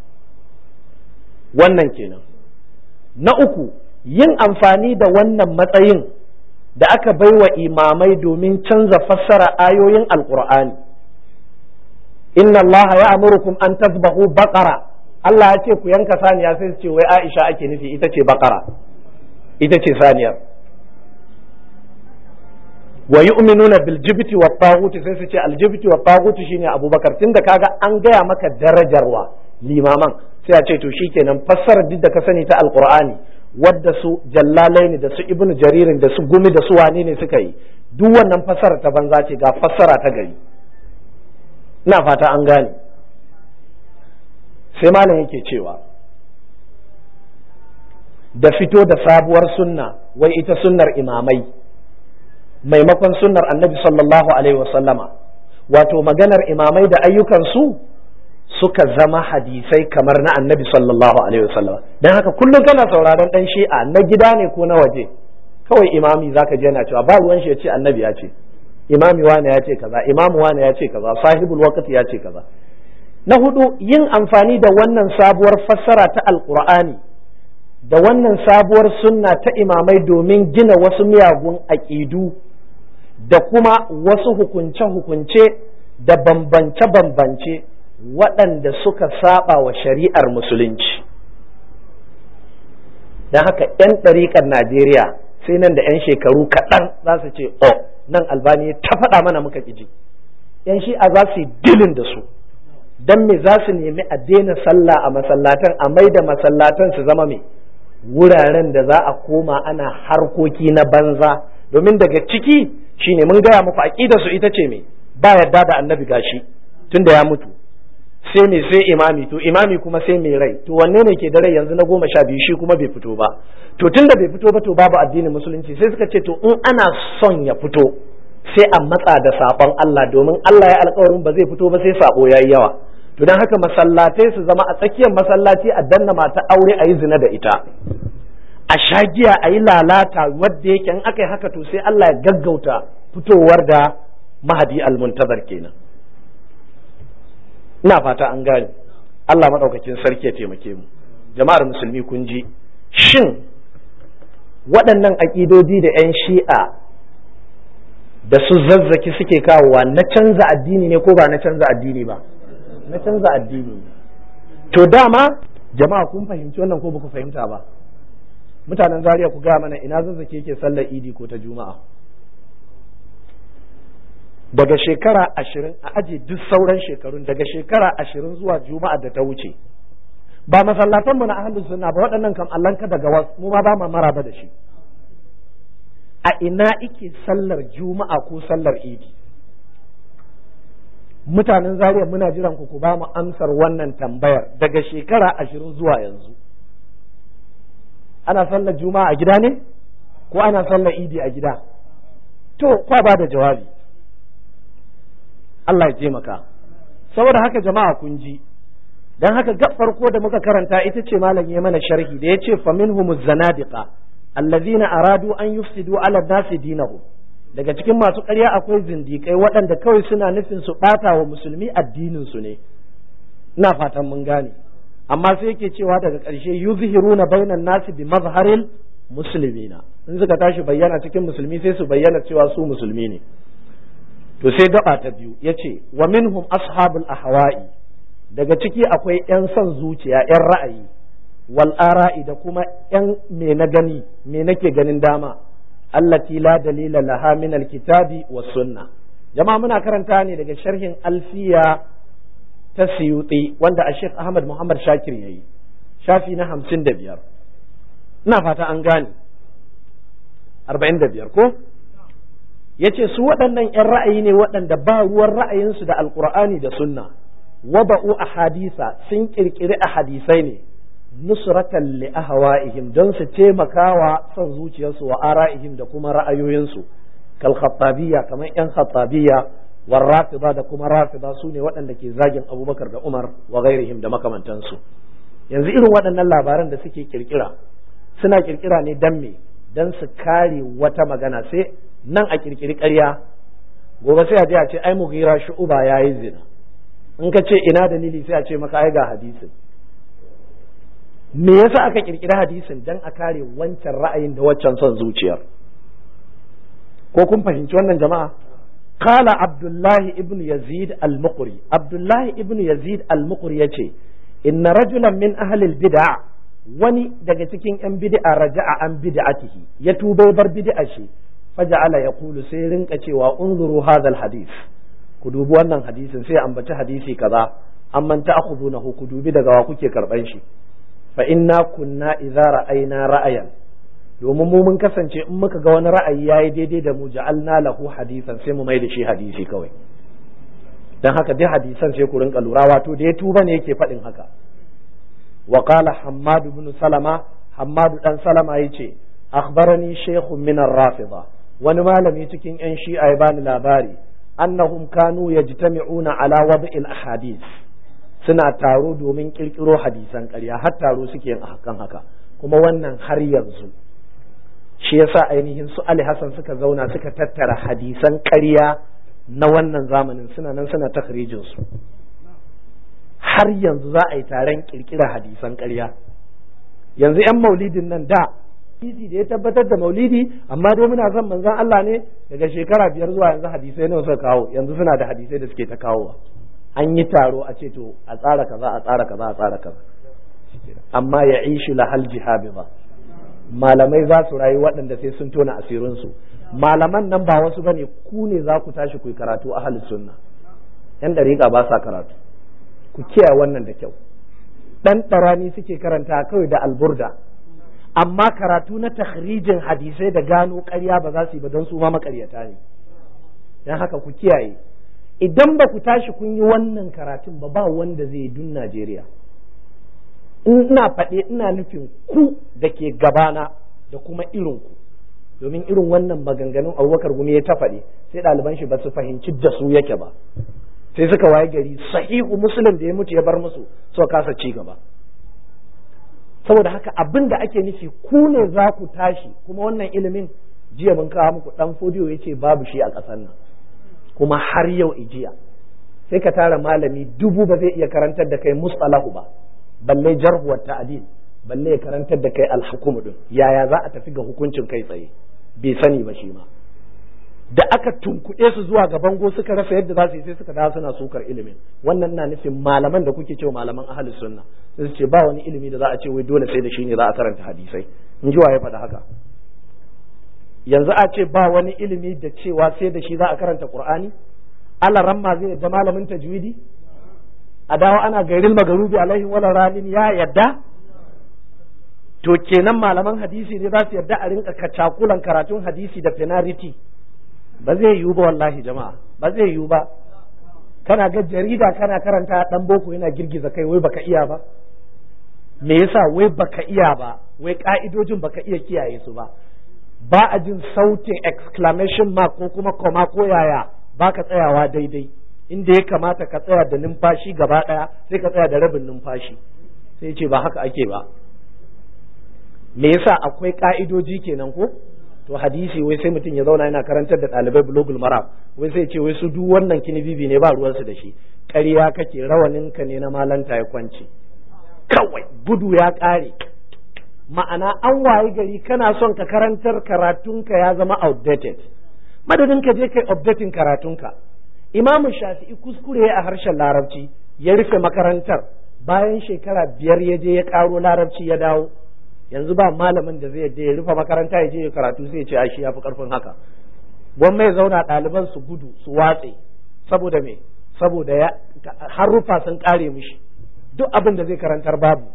Wannan kenan. Na uku, yin amfani da wannan matsayin da aka baiwa imamai domin canza fassara ayoyin alqur'ani. Inna Allah ya amurukum an tazbahu baqara. Allah ya ce ku yanka saniya, sai su ce wai Aisha ake nufi, ita ce baqara, ita ce saniyar. Wa yu'minuna bil jibti wa taghuti, sai su ce al jibti wa taghuti shine Abubakar. Tunda kaga an gaya maka darajarwa limaman, sai a ce to shikenan fassarar duk da ka sani ta alqur'ani wadda su jallalaini da su ibnu jaririn da su gumi da su wane ne suka yi, duk wannan fassara ta banza ce, ga fassara ta gari. Ina fata an gane. Sai malam yake cewa da fito da sabuwar sunna, wai ita sunnar imamai maimakon sunnar annabi sallallahu alaihi wasallama, wato maganar imamai da ayyukansu suka zama hadisai kamar na annabi sallallahu alaihi wasallama. don haka kullum kana sauraron dan shi'a na gida ne ko na waje, kawai imami zaka je yana cewa ba ruwan shi ya ce annabi ya ce, imami wane ya ce kaza, imamu wane ya ce kaza, sahibul waqti ya ce kaza. Na hudu, yin amfani da wannan sabuwar fassara ta alqur'ani da wannan sabuwar sunna ta imamai domin gina wasu miyagun aƙidu da kuma wasu hukunce-hukunce da bambance-bambance waɗanda suka saba wa shari'ar musulunci. Don haka 'yan ɗariƙar Najeriya sai nan da 'yan shekaru kaɗan za su ce, oh, nan Albani ta faɗa mana muka ƙiji. 'Yan shi'a za su yi dilin da su, don me za su nemi a daina sallah a masallatan, a mai da masallatan su zama mai wuraren da za a koma ana harkoki na banza, domin daga ciki shine mun gaya muku aqidar su ita ce me ba yarda da annabi gashi tunda ya mutu sai me sai imami to imami kuma sai mai rai to wanne ne ke da rai yanzu na goma sha biyu shi kuma bai fito ba to tunda bai fito ba to babu addinin musulunci sai suka ce to in ana son ya fito sai a matsa da sabon Allah domin Allah ya alƙawarin ba zai fito ba sai sabo yayi yawa to dan haka masallatai su zama a tsakiyar masallaci a danna mata aure a yi zina da ita a shagiya a yi lalata wadda yake in aka yi haka to sai Allah ya gaggauta fitowar da mahadi almuntazar kenan ina fata an gane Allah madaukakin sarki ya taimake mu jama'ar musulmi kun ji shin waɗannan aƙidodi da 'yan shi'a da su zazzaki suke kawowa na canza addini ne ko ba na canza addini ba na canza addini ne to dama jama'a kun fahimci wannan ko ba ku fahimta ba mutanen Zaria ku gaya mana ina zazzaki yake sallar idi ko ta juma'a daga shekara ashirin a aji duk sauran shekarun daga shekara ashirin zuwa juma'a da ta wuce ba masallatanmu na ahlus sunna ba waɗannan kam allanka daga wasu mu ma ba ma maraba da shi a ina ike sallar juma'a ko sallar idi mutanen Zaria muna jiran ku ku ba mu amsar wannan tambayar daga shekara ashirin zuwa yanzu ana sallar juma'a a gida ne ko ana sallar idi a gida to kwa ba da jawabi Allah ya taimaka saboda haka jama'a kun ji dan haka ga farko da muka karanta ita ce malam ya mana sharhi da yace fa minhumuz zanadiqa allazina aradu an yufsidu ala nasi dinahum daga cikin masu ƙarya akwai zindikai waɗanda kawai suna nufin su ɓata wa musulmi addinin su ne ina fatan mun gane amma sai yake cewa daga ƙarshe yuzhiruna bainan nasi bi mazharil muslimina in suka tashi bayyana cikin musulmi sai su bayyana cewa su musulmi ne to sai gaba ta biyu yace wa minhum ashabul ahwa'i daga ciki akwai yan son zuciya yan ra'ayi wal ara'i da kuma yan me na gani me nake ganin dama allati la dalila laha min alkitabi was sunna jama'a muna karanta ne daga sharhin alfiya ta Suyuti wanda a Sheikh Ahmad Muhammad Shakir yayi shafi na hamsin da biyar ina fata an gane arba'in da biyar ko yace su waɗannan ƴan ra'ayi ne waɗanda ba ruwan ra'ayinsu da alqur'ani da sunna wada'u ahadisa sun kirkiri ahadisai ne nusratan li ahwa'ihim don su taimakawa son zuciyarsu wa ara'ihim da kuma ra'ayoyinsu kal khattabiyya kamar ƴan khattabiyya war rafida da kuma rafida su ne waɗanda ke zagin Abubakar da Umar wa ghairihim da makamantansu yanzu irin waɗannan labaran da suke kirkira suna kirkira ne dan me dan su kare wata magana sai nan a kirkiri ƙarya gobe sai a je a ce ai Mughira Shu'ba yayi zina in ka ce ina dalili sai a ce maka ai ga hadisin me yasa aka kirkiri hadisin dan a kare wancan ra'ayin da waccan son zuciyar ko kun fahimci wannan jama'a qala Abdullah ibn Yazid al-Muqri Abdullah ibn Yazid al-Muqri yace inna rajulan min ahli al-bid'ah wani daga cikin yan bid'a raja'a an bid'atihi ya tuba bar bid'a shi faja'ala yaqulu sai rinka cewa unzuru hadha al-hadith ku dubi wannan hadisin sai ambaci hadisi kaza amman ta'khudunahu ku dubi daga wa kuke karban shi fa inna kunna idza ra'ayna ra'ayan domin mu mun kasance in muka ga wani ra'ayi yayi daidai da mu ja'alna lahu hadisan sai mu mai da shi hadisi kawai dan haka dai hadisan sai ku rinka lura wato da ya tuba ne yake faɗin haka wa qala hammad ibn salama hammad dan salama yace akhbarani shaykhun min ar-rafida wani malami cikin yan shi'a ya bani labari annahum kanu yajtami'una ala wad'il ahadith suna taro domin kirkiro hadisan ƙarya har taro suke yin hakan haka kuma wannan har yanzu shi yasa ainihin su Ali Hassan suka zauna suka tattara hadisan ƙarya na wannan zamanin suna nan suna takhrijin su har yanzu za a yi taron kirkira hadisan ƙarya yanzu yan maulidin nan da hadisi da ya tabbatar da maulidi amma dai muna son manzon Allah ne daga shekara biyar zuwa yanzu hadisai nawa suka kawo yanzu suna da hadisai da suke ta kawowa an yi taro a ce to a tsara kaza a tsara kaza a tsara kaza amma ya ishu lahal jihabi ba malamai za su rayu waɗanda sai sun tona asirinsu malaman nan ba wasu bane ku ne za ku tashi ku yi karatu ahlus sunna yan dariƙa ba sa karatu ku kiyaye wannan da kyau dan tarani suke karanta kawai da alburda amma karatu na takhrijin hadisai da gano ƙarya ba za su yi ba don su ma makaryata ne dan haka ku kiyaye, idan ba ku tashi kun yi wannan karatun ba ba wanda zai yi dun Najeriya. Ina faɗe ina nufin ku da ke gabana da kuma irin ku, domin irin wannan maganganun Abubakar Gumi ya ta faɗi sai ɗaliban shi ba su fahimci da su yake ba, sai suka waye gari sahihu Muslim da ya mutu ya bar musu so kasa ci gaba. Saboda haka abin da ake nufi ku ne za ku tashi, kuma wannan ilimin jiya mun kawo muku dan fodiyo yace babu shi a ƙasar nan, kuma har yau ijiya sai ka tara malami dubu ba zai iya karantar da kai mustalahu ba, balle jarh wa ta'dil, balle ya karantar da kai al-hukm din, yaya za a tafi ga hukuncin kai tsaye bai sani ba shi ma. Da aka tunkuɗe su zuwa ga bango suka rasa yadda za su yi sai suka dawo suna sukar ilimin. Wannan na nufin malaman da kuke cewa malaman ahlus sunna sai su ce ba wani ilimi da za a ce wai dole sai da shi ne za a karanta hadisai. In ji wa ya faɗa haka? Yanzu a ce ba wani ilimi da cewa sai da shi za a karanta Qur'ani? Allah ramma zai yadda malamin tajwidi? A dawo ana gairil magarubi alaihi wala ralin ya yadda? To kenan malaman hadisi ne za su yadda a rinka kacakulan karatun hadisi da penalty? Ba zai yiwu ba wallahi jama'a, ba zai yiwu ba. Kana ga jarida kana karanta dan boko yana girgiza kai wai baka iya ba. Me yasa wai baka iya ba? Wai ka'idojin baka iya kiyaye su ba. Ba a jin sautin exclamation mark ko kuma koma ko yaya, baka tsayawa daidai. Inda ya kamata ka tsaya da numfashi gaba daya sai ka tsaya da rabin numfashi. Sai ce ba haka ake ba. Me yasa akwai ka'idoji kenan ko? To hadisi wai sai mutum ya zauna yana karantar da ɗalibai bulugul maram, wai sai ce wai su duk wannan kinibibi ne ba ruwansu da shi. Ƙarya kake, rawaninka ne na malanta ya kwance kawai, gudu ya ƙare. Ma'ana an wayi gari kana son ka karantar karatunka ya zama outdated, madadin ka je kai updating karatunka. Imam Shafi'i kuskure a harshen larabci ya rufe makarantar, bayan shekara biyar ya je ya ƙaro larabci ya dawo. Yanzu ba malamin da zai yadda ya rufe makaranta ya je ya karatu sai ya ce ai shi yafi karfin haka. Gwamma ya zauna ɗaliban su gudu su watse saboda me? Saboda ya harufa sun kare mishi, duk abin da zai karantar babu.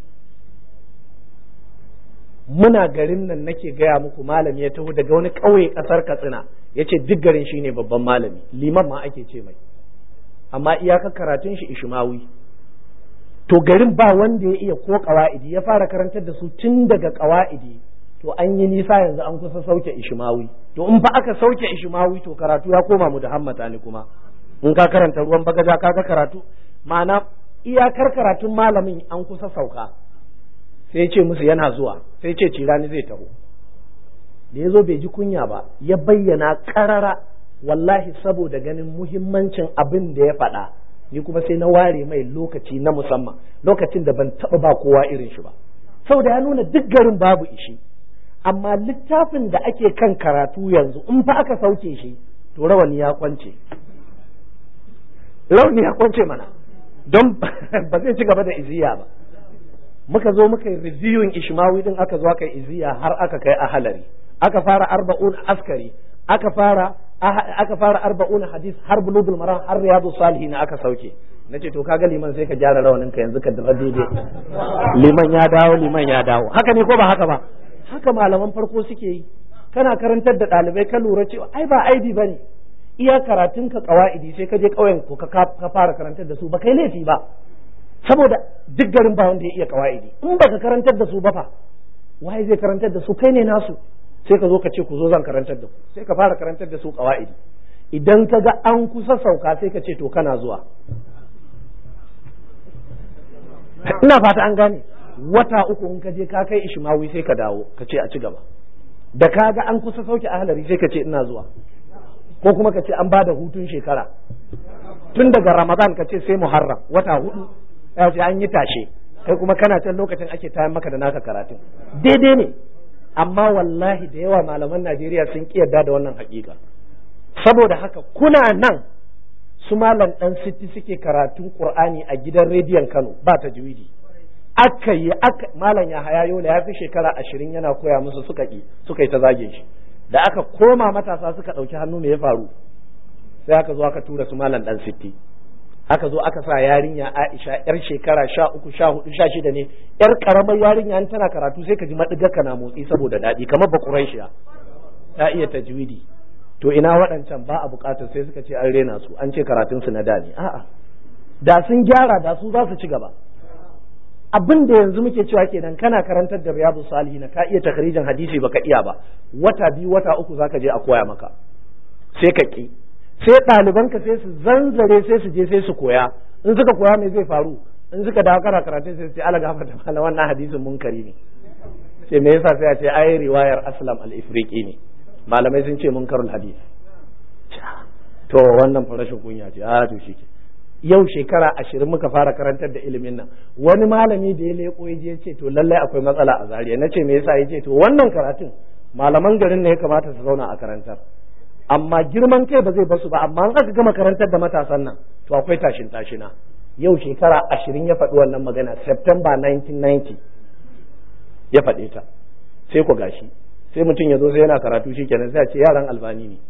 Muna garin nan nake gaya muku malami ya taho daga wani ƙauye ƙasar Katsina ya ce duk garin shi ne babban malami, liman ma ake ce mai, amma iyaka karatun shi Ishmawi. To garin ba wanda ya iya ko ƙawa'idi, ya fara karantar da su tun daga ƙawa'idi. To an yi nisa yanzu an kusa sauke Ishmawi. To in fa aka sauke Ishmawi to karatu ya koma mu da hammata ne kuma. In ka karanta ruwan bagaja ka ga karatu, ma'ana iyakar karatun malamin an kusa sauka. Sai ce musu yana zuwa, sai ce cirani zai taho. Da ya zo bai ji kunya ba, ya bayyana ƙarara, wallahi saboda ganin muhimmancin abin da ya faɗa. Ni kuma sai na ware mai lokaci na musamman, lokacin da ban taɓa ba kowa irin shi ba, saboda ya nuna duk garin babu ishi. Amma littafin da ake kan karatu yanzu in fa aka sauke shi to rawani ya kwance, rawani ya kwance mana, don ba zai ci gaba da iziya ba. Muka zo muka yi reviewing Ishmawi din, aka zo aka yi iziya har aka kai ahalari, aka fara arba'un askari, aka fara aka fara arba'un hadis har bulugul maram har riyadu salihin aka sauke. Nace to kaga liman sai ka gyara rawanin ka yanzu ka dira daidai. Liman ya dawo, liman ya dawo. Haka ne ko ba haka ba? Haka malaman farko suke yi. Kana karantar da ɗalibai ka lura cewa ai ba aibi bane. Iya karatun ka qawaidi sai ka je ƙauyen ko ka ka fara karantar da su ba kai laifi ba. Saboda duk garin ba wanda ya iya qawaidi. In baka karantar da su ba fa waye zai karantar da su? Kai ne nasu. Sai ka zo ka ce ku zo zan karantar da ku, sai ka fara karantar da su qawaidi. Idan ka ga an kusa sauka sai ka ce to kana zuwa. Ina fata an gane. Wata uku in ka je ka kai Ishmawi sai ka dawo ka ce a ci gaba. Da ka ga an kusa sauke ahlari sai ka ce ina zuwa, ko kuma ka ce an bada hutun shekara tun daga Ramadan ka ce sai Muharram, wata hudu ya ce an yi tashe, kai kuma kana can lokacin ake tayan maka da naka karatun. Daidai ne. Amma wallahi da yawa malaman Najeriya sun ki yarda da wannan hakika. Saboda haka kuna nan su malam dan sitti suke karatun Qur'ani a gidan rediyon Kano ba tajwidi. Aka yi aka malam ya haya yola ya fi shekara ashirin yana koya musu, suka ki suka yi ta zage shi. Da aka koma matasa suka ɗauki hannu, me ya faru? Sai aka zo aka tura su malam dan sitti. Aka zo aka sa yarinya Aisha yar shekara sha uku sha hudu sha shida ne, yar karamar yarinya an tana karatu sai ka ji madigar ka na motsi saboda daɗi kamar ba Quraishiya ta iya tajwidi. to ina waɗancan ba a buƙatar sai suka ce an rena su an ce karatun su na da ne a'a da sun gyara da su za su ci gaba abin da yanzu muke cewa kenan kana karantar da riyadu salihin ka iya takrijin hadisi baka iya ba wata biyu wata uku zaka je a koya maka sai ka ki sai ɗalibanka sai su zanzare sai su je sai su koya in suka koya me zai faru in suka dawo kana karatun sai su ce ala gafarta malam wannan hadisin munkari ne sai me yasa sai a ce ai riwayar aslam al-ifriqi ne malamai sun ce munkarul hadis to wannan farashin kunya ce a to shike yau shekara ashirin muka fara karantar da ilimin nan wani malami da ya leko ya je ce to lallai akwai matsala a Zariya na ce me yasa ya ce to wannan karatun malaman garin ne ya kamata su zauna a karantar amma girman kai ba zai basu ba amma an aka gama karantar da matasan nan to akwai tashin tashina yau shekara ashirin ya faɗi wannan magana September nineteen ninety ya faɗe ta sai ku gashi sai mutum ya zo sai yana karatu shikenan sai a ce yaran albani ne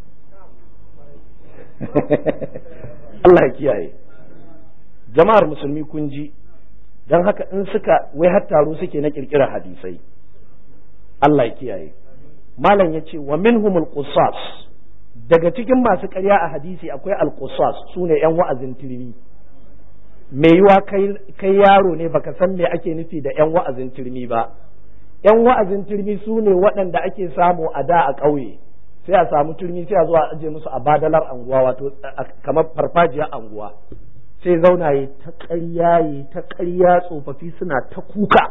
Allah ya kiyaye jama'ar musulmi kun ji don haka in suka wai har taro suke na kirkirar hadisai Allah ya kiyaye malam ya ce wa minhumul qusas daga cikin masu ƙarya a hadisi akwai al-qusas sune yan wa'azin turmi me yiwa kai kai yaro ne baka san me ake nufi da yan wa'azin turmi ba yan wa'azin turmi sune waɗanda ake samu a da a ƙauye sai a samu turmi sai a zo a aje musu a badalar anguwa wato kamar farfajiyar anguwa sai zauna yi ta ƙarya yi ta ƙarya tsofaffi suna ta kuka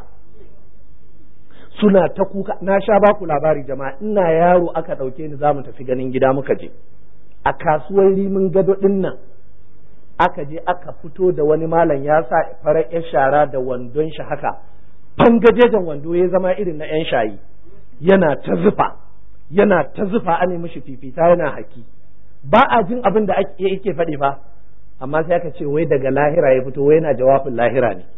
suna ta kuka na sha baku labari jama'a ina yaro aka ɗauke ni za mu tafi ganin gida muka je a kasuwar rimin gado ɗin nan aka je aka fito da wani malam ya sa farar yar shara da wandon shi haka fangajejen wando ya zama irin na yan shayi yana ta zufa yana ta zufa an mishi fifita yana haki ba a jin abin da yake faɗi fa amma sai aka ce wai daga lahira ya fito wai yana jawabin lahira ne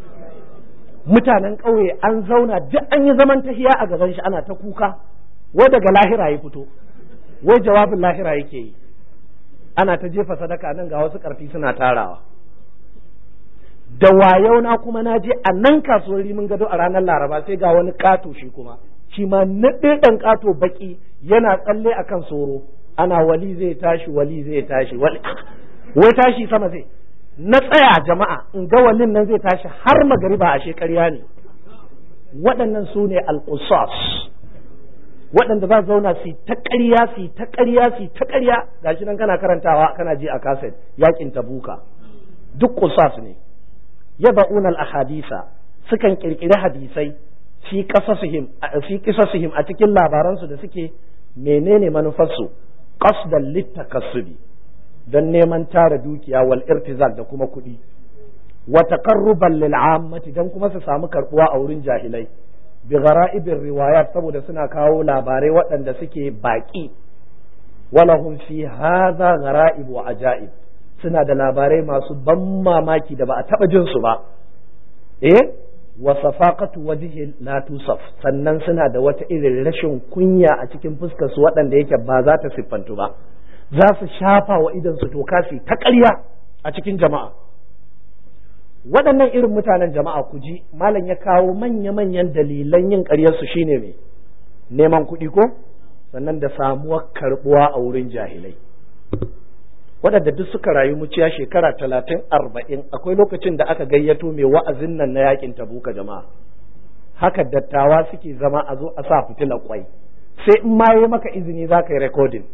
mutanen ƙauye an zauna duk an yi zaman tahiya a gaban shi ana ta kuka wai daga lahira ya fito wai jawabin lahira yake yi ana ta jefa sadaka nan ga wasu ƙarfi suna tarawa da wayau na kuma na je a nan kasuwar rimin gado a ranar laraba sai ga wani ƙato shi kuma shi ma naɗe ɗan ƙato baƙi yana tsalle akan soro ana wali zai tashi wali zai tashi wali wai tashi sama zai na tsaya jama'a in ga walin nan zai tashi har magariba a shekarya ne waɗannan su ne alƙusas waɗanda za su zauna su ta ƙarya su ta ƙarya su ta ƙarya gashi nan kana karantawa kana ji a kaset yakin tabuka duk qusas ne yaba'una al-ahadisa sukan kirkiri hadisai fi qasasihim fi qisasihim a cikin labaransu da suke menene manufarsu qasdan litakassubi don neman tara dukiya wal irtizaq da kuma kuɗi wa taqarruban lil ammati dan kuma su samu karbuwa a wurin jahilai bi gharaibir riwayat saboda suna kawo labarai waɗanda suke baki walahum fi hadha gharaib wa ajaib suna da labarai masu ban mamaki da ba a taba jin su ba eh wa safaqatu wajhi la tusaf sannan suna da wata irin rashin kunya a cikin fuskar su waɗanda yake ba za ta siffantu ba za su shafa wa idan su toka su ta ƙarya a cikin jama'a waɗannan irin mutanen jama'a ku ji malam ya kawo manya-manyan dalilan yin ƙaryarsu shine mai neman kuɗi ko sannan da samuwar karɓuwa a wurin jahilai waɗanda duk suka rayu muciya shekara talatin arba'in akwai lokacin da aka gayyato mai wa'azin nan na yakin tabuka jama'a haka dattawa suke zama a zo a sa fitilar kwai sai in ma yi maka izini za ka yi recording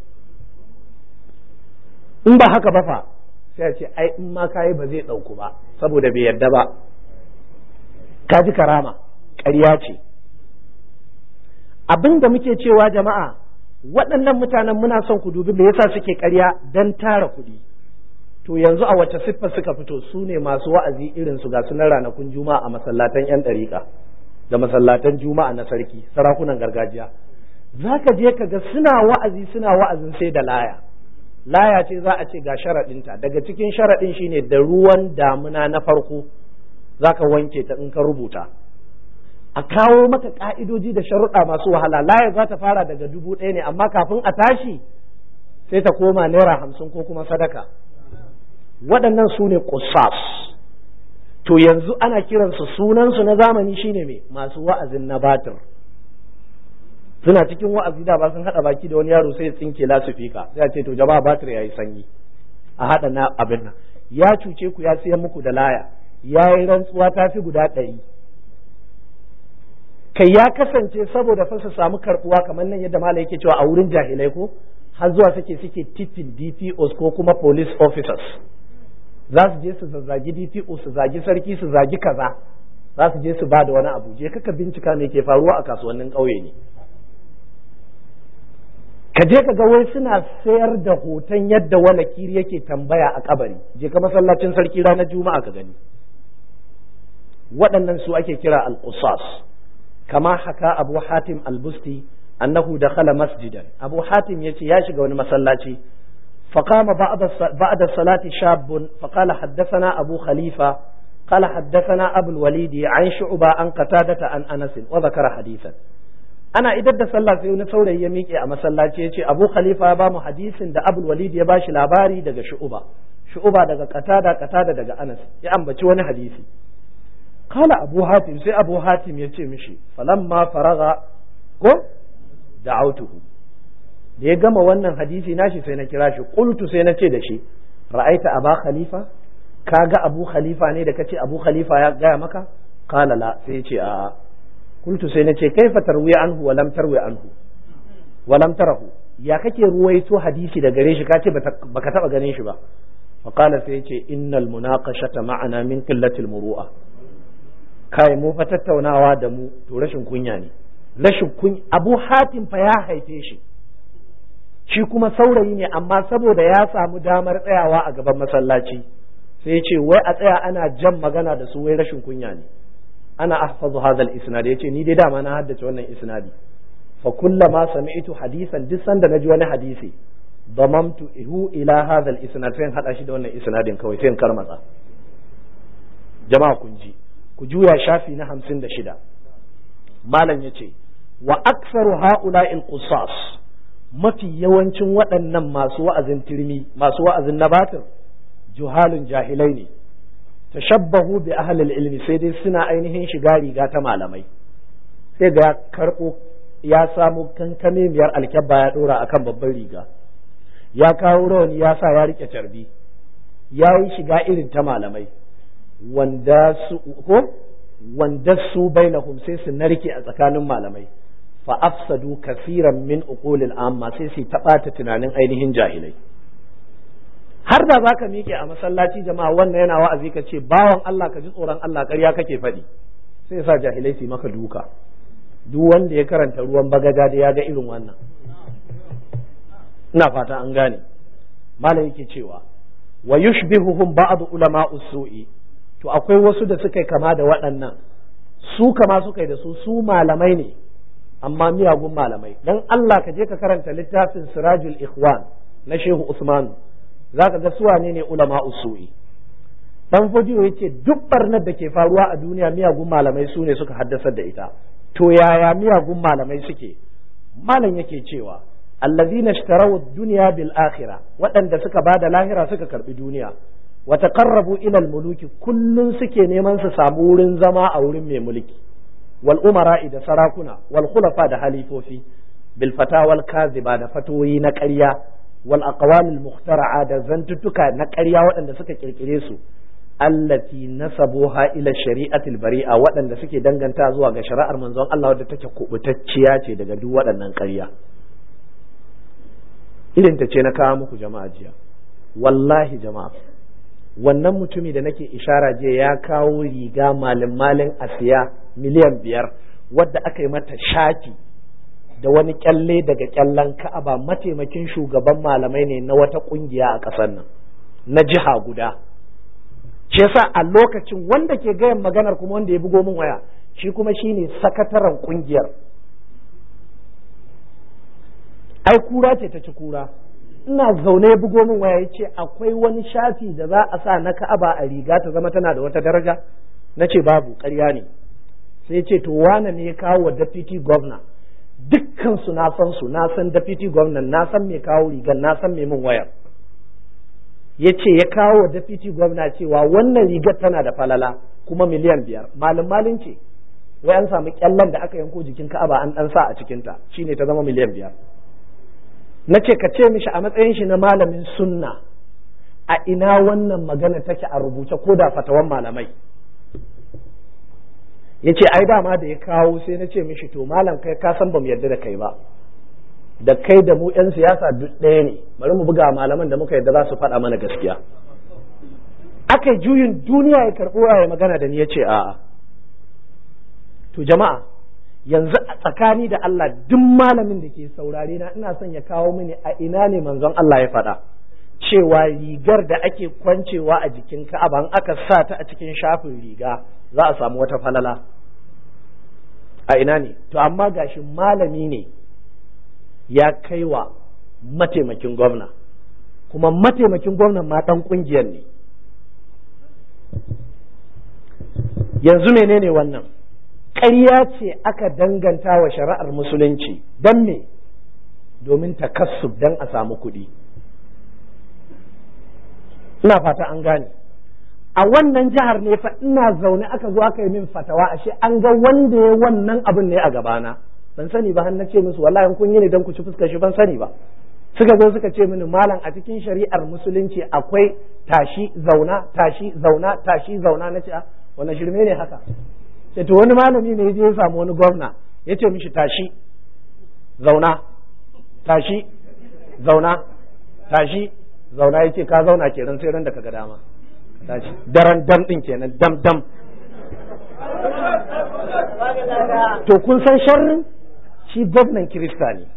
in ba haka ba fa sai a ce ai in ma kayi ba zai ɗauku ba saboda bai yarda ba ka ji karama ƙarya ce abin da muke cewa jama'a waɗannan mutanen muna son ku dubi me yasa suke ƙarya don tara kuɗi to yanzu a wace siffa suka fito su ne masu wa'azi irin su ga sunan ranakun juma'a a masallatan yan ɗariƙa da masallatan juma'a na sarki sarakunan gargajiya zaka je ka ga suna wa'azi suna wa'azin sai da laya laya ce za a ce ga sharaɗinta daga cikin sharaɗin shine da ruwan damuna na farko za ka wanke ta in ka rubuta a kawo maka ƙa'idoji da sharuɗa masu wahala laya za ta fara daga dubu ɗaya ne amma kafin a tashi sai ta koma naira hamsin ko kuma sadaka waɗannan su ne ƙusas to yanzu ana kiransu sunansu na zamani shine me masu wa'azin na batir suna cikin wa'azi da ba sun hada baki da wani yaro sai ya tsinke lasifika sai a ce to jama'a batir yayi sanyi a hada na abin nan ya cuce ku ya siyan muku da laya ya yi rantsuwa ta fi guda ɗari kai ya kasance saboda fa su samu karbuwa kamar nan yadda malai yake cewa a wurin jahilai ko har zuwa suke suke titin D P Os ko kuma police officers za su je su zazzagi D P O su zagi sarki su zagi kaza za su je su ba da wani abu je kaka bincika me ke faruwa a kasuwannin ƙauye ne ka je ka ga wai suna sayar da hoton yadda wani kiri yake tambaya a kabari je ka masallacin sarki ranar juma'a ka gani waɗannan su ake kira al-qusas kama haka abu hatim al-busti annahu dakhala masjidan abu hatim yace ya shiga wani masallaci فقام بعد بعد الصلاة شاب فقال حدثنا أبو خليفة قال حدثنا أبو الوليد عن شعبة عن قتادة عن أنس وذكر حديثا أنا إذا da sallah sai wani saurayi ya miƙe a masallaci yace Abu Khalifa ya ba mu hadisin da Abu Walid ya bashi labari daga Shu'ba Shu'ba daga Qatada Qatada daga Anas ya ambaci wani hadisi qala Abu Hatim sai Abu Hatim ya ce mishi falamma faraga ko da'autuhu da ya gama wannan hadisi nashi sai na kira shi qultu sai na ce da shi ra'aita Aba Khalifa kaga Abu Khalifa ne da kace Abu Khalifa ya gaya maka qala la sai ya ce a'a qultu sai na ce kaifa tarwi anhu wa lam tarwi anhu wa lam tarahu ya kake ruwaito hadisi da gare shi kace baka taba ganin shi ba fa qala sai ya ce innal munaqashata ma'ana min qillatil muru'a kai mu fa tattaunawa da mu to rashin kunya ne rashin kunya Abu Hatim fa ya haife shi shi kuma saurayi ne amma saboda ya samu damar tsayawa a gaban masallaci sai ya ce wai a tsaya ana jan magana da su wai rashin kunya ne ana ahfazu hadha al-isnad yace ni dai dama na haddace wannan isnadi fa kullama sami'tu hadisan duk sanda naji wani hadisi damamtu ihu ila hadha al-isnad sai hada shi da wannan isnadin kawai sai in karmatsa jama'a kun ji ku juya shafi na hamsin da shida malam yace wa aktsaru ha'ula'i al-qusas mafi yawancin waɗannan masu wa'azin turmi masu wa'azin nabatir juhalun jahilai ne tashabbahu bi ahli ilmi sai dai suna ainihin shiga riga ta malamai sai ga karɓo ya samu kankame miyar alkyabba ya ɗora akan babban riga ya kawo rawani ya sa ya rike carbi ya yi shiga irin ta malamai wanda su ko wanda su bainahum sai su narke a tsakanin malamai fa afsadu kaseeran min uqulil amma sai su taɓata tunanin ainihin jahilai har da zaka miƙe a masallaci jama'a wannan yana wa'azi ka ce bawan Allah ka ji tsoron Allah ƙarya kake faɗi sai sa jahilai su maka duka duk wanda ya karanta ruwan bagaja da ya ga irin wannan ina fata an gane malam yake cewa wa yushbihuhum ba'd ulama usu'i to akwai wasu da suka kama da waɗannan su kama suka yi da su su malamai ne amma miyagun malamai dan Allah ka je ka karanta littafin Sirajul Ikhwan na Shehu Usman zaka ga su wane ne ulama usu'i dan fodiyo yace duk barnar da ke faruwa a duniya miyagun malamai su ne suka haddasa da ita to yaya miyagun malamai suke malam yake cewa allazina ishtaraw ad-dunya bil akhirah waɗanda suka bada lahira suka karbi duniya wa taqarrabu ila al-muluki kullun suke neman su samu wurin zama a wurin mai mulki wal umara da sarakuna wal khulafa da halifofi bil fatawal kaziba da fatoyi na ƙarya wal aqwal al mukhtara'a da zantuttuka na ƙarya waɗanda suka kirkire su allati nasabuha ila shari'atil bari'a waɗanda suke danganta zuwa ga shari'ar manzon Allah wadda take kubutacciya ce daga duk waɗannan ƙarya irin ta ce na kawo muku jama'a jiya wallahi jama'a wannan mutumi da nake ishara jiya ya kawo riga malin malin asiya miliyan biyar wadda aka yi mata shaki da wani kyalle daga kyallen Ka'aba mataimakin shugaban malamai ne na wata kungiya a ƙasar nan na jiha guda shi yasa a lokacin wanda ke gayan maganar kuma wanda ya bugo min waya shi kuma shine sakataren kungiyar ai kura ce ta ci kura ina zaune ya bugo min waya yace akwai wani shafi da za a sa na Ka'aba a riga ta zama tana da wata daraja nace babu ƙarya ne sai ya ce to wane ne ya kawo wa deputy governor dukkan su na san su na san deputy governor na san me kawo rigar na san me min wayar yace ya kawo wa deputy governor cewa wannan rigar tana da falala kuma miliyan biyar malin malin ce wai an samu kyallan da aka yanko jikin Ka'aba an dan sa a cikin ta shine ta zama miliyan biyar. Nace ka ce mishi a matsayin shi na malamin sunna a ina wannan magana take a rubuce ko da fatawan malamai. Yace ai dama da ya kawo sai na ce mishi to malam kai ka san bamu yarda da kai ba, da kai da mu yan siyasa duk ɗaya ne, bari mu buga malaman da muka yarda za su faɗa mana gaskiya. Aka juyin duniya ya karɓo ya magana da ni ya ce a'a. To jama'a yanzu a tsakani da Allah duk malamin da ke saurare na ina son ya kawo mini a ina ne manzon Allah ya faɗa cewa rigar da ake kwancewa a jikin Ka'aba in aka sa ta a cikin shafin riga za a samu wata falala a ina ne. To amma gashi malami ne ya kaiwa mataimakin gwamna, kuma mataimakin gwamnan ma ɗan ƙungiyar ne. Yanzu menene wannan? Ƙarya ce aka danganta wa shari'ar musulunci don me? Domin takassub don a samu kuɗi. Ina fata an gane. A wannan jihar ne fa ina zaune aka zo aka yi min fatawa, ashe an ga wanda ya wannan abin ne a gabana. Ban sani ba, har na ce musu wallahi kun yi ne don ku ci fuskar shi, ban sani ba. Suka zo suka ce mini malam a cikin shari'ar musulunci akwai tashi zauna tashi zauna tashi zauna. Na ce wannan shirme ne haka? Sai to wani malami ne ya je ya samu wani gwamna ya ce mishi tashi zauna tashi zauna tashi zauna, ya ce ka zauna kenan sai ran da ka ga dama tashi. Daren dam din kenan, dam dam. To kun san sharrin shi gwamnan Kirista ne,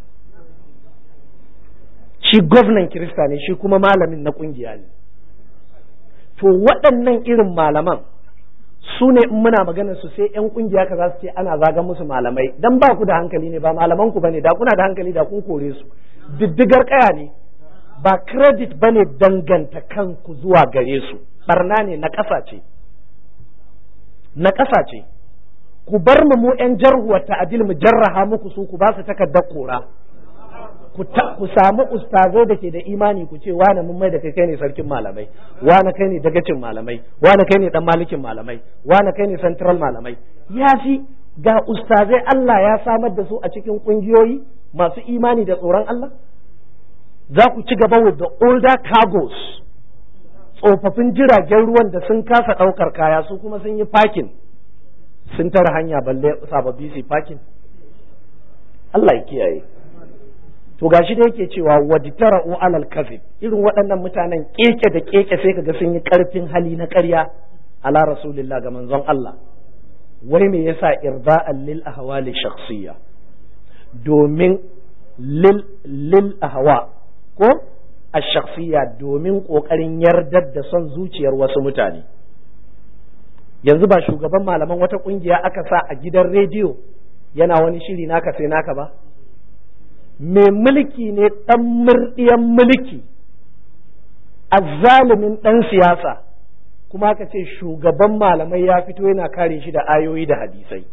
shi gwamnan Kirista ne, shi kuma malamin na kungiya ne. To waɗannan irin malaman su ne in muna maganar su sai yan kungiya ka za su ce ana zagan musu malamai, dan ba ku da hankali ne, ba malaman ku bane. Da kuna da hankali da kun kore su. Diddigar kaya ne, ba credit bane danganta kanku zuwa gare su, barna ne, na ƙasa ce na ƙasa ce. Ku bar mu mu yan jarhuwa ta'adil mu jarraha muku su, ku ba su takardar kora. Ku samu ustazai da ke da imani ku ce wane mun mai da kai kai ne sarkin malamai, wane kai ne dagacin malamai, wane kai ne dan malikin malamai, wane kai ne central malamai. Ya fi ga ustazai Allah ya samar da su a cikin kungiyoyi masu imani da tsoron Allah. Za ku ci gaba with the older cargos, tsofaffin jiragen ruwan da sun kasa ɗaukar kaya, su kuma sun yi parking, sun tara hanya balle sababbi su parking. Allah ya kiyaye. To gashi da yake cewa wajtara'u alal kadhib, irin waɗannan mutanen keke da keke sai kaga sun yi ƙarfin hali na ƙarya ala rasulillah, ga manzon Allah. Wai me yasa irda'an lil ahwali shakhsiyya? Domin lil lil ahwa ko ash-shakhsiyya, domin kokarin yardar da son zuciyar wasu mutane. Yanzu ba shugaban malaman wata kungiya aka sa a gidan rediyo yana wani shiri naka sai naka ba? Mai mulki ne, ɗan murɗiyan mulki, azzalumin ɗan siyasa, kuma aka ce shugaban malamai ya fito yana kare shi da ayoyi da hadisai.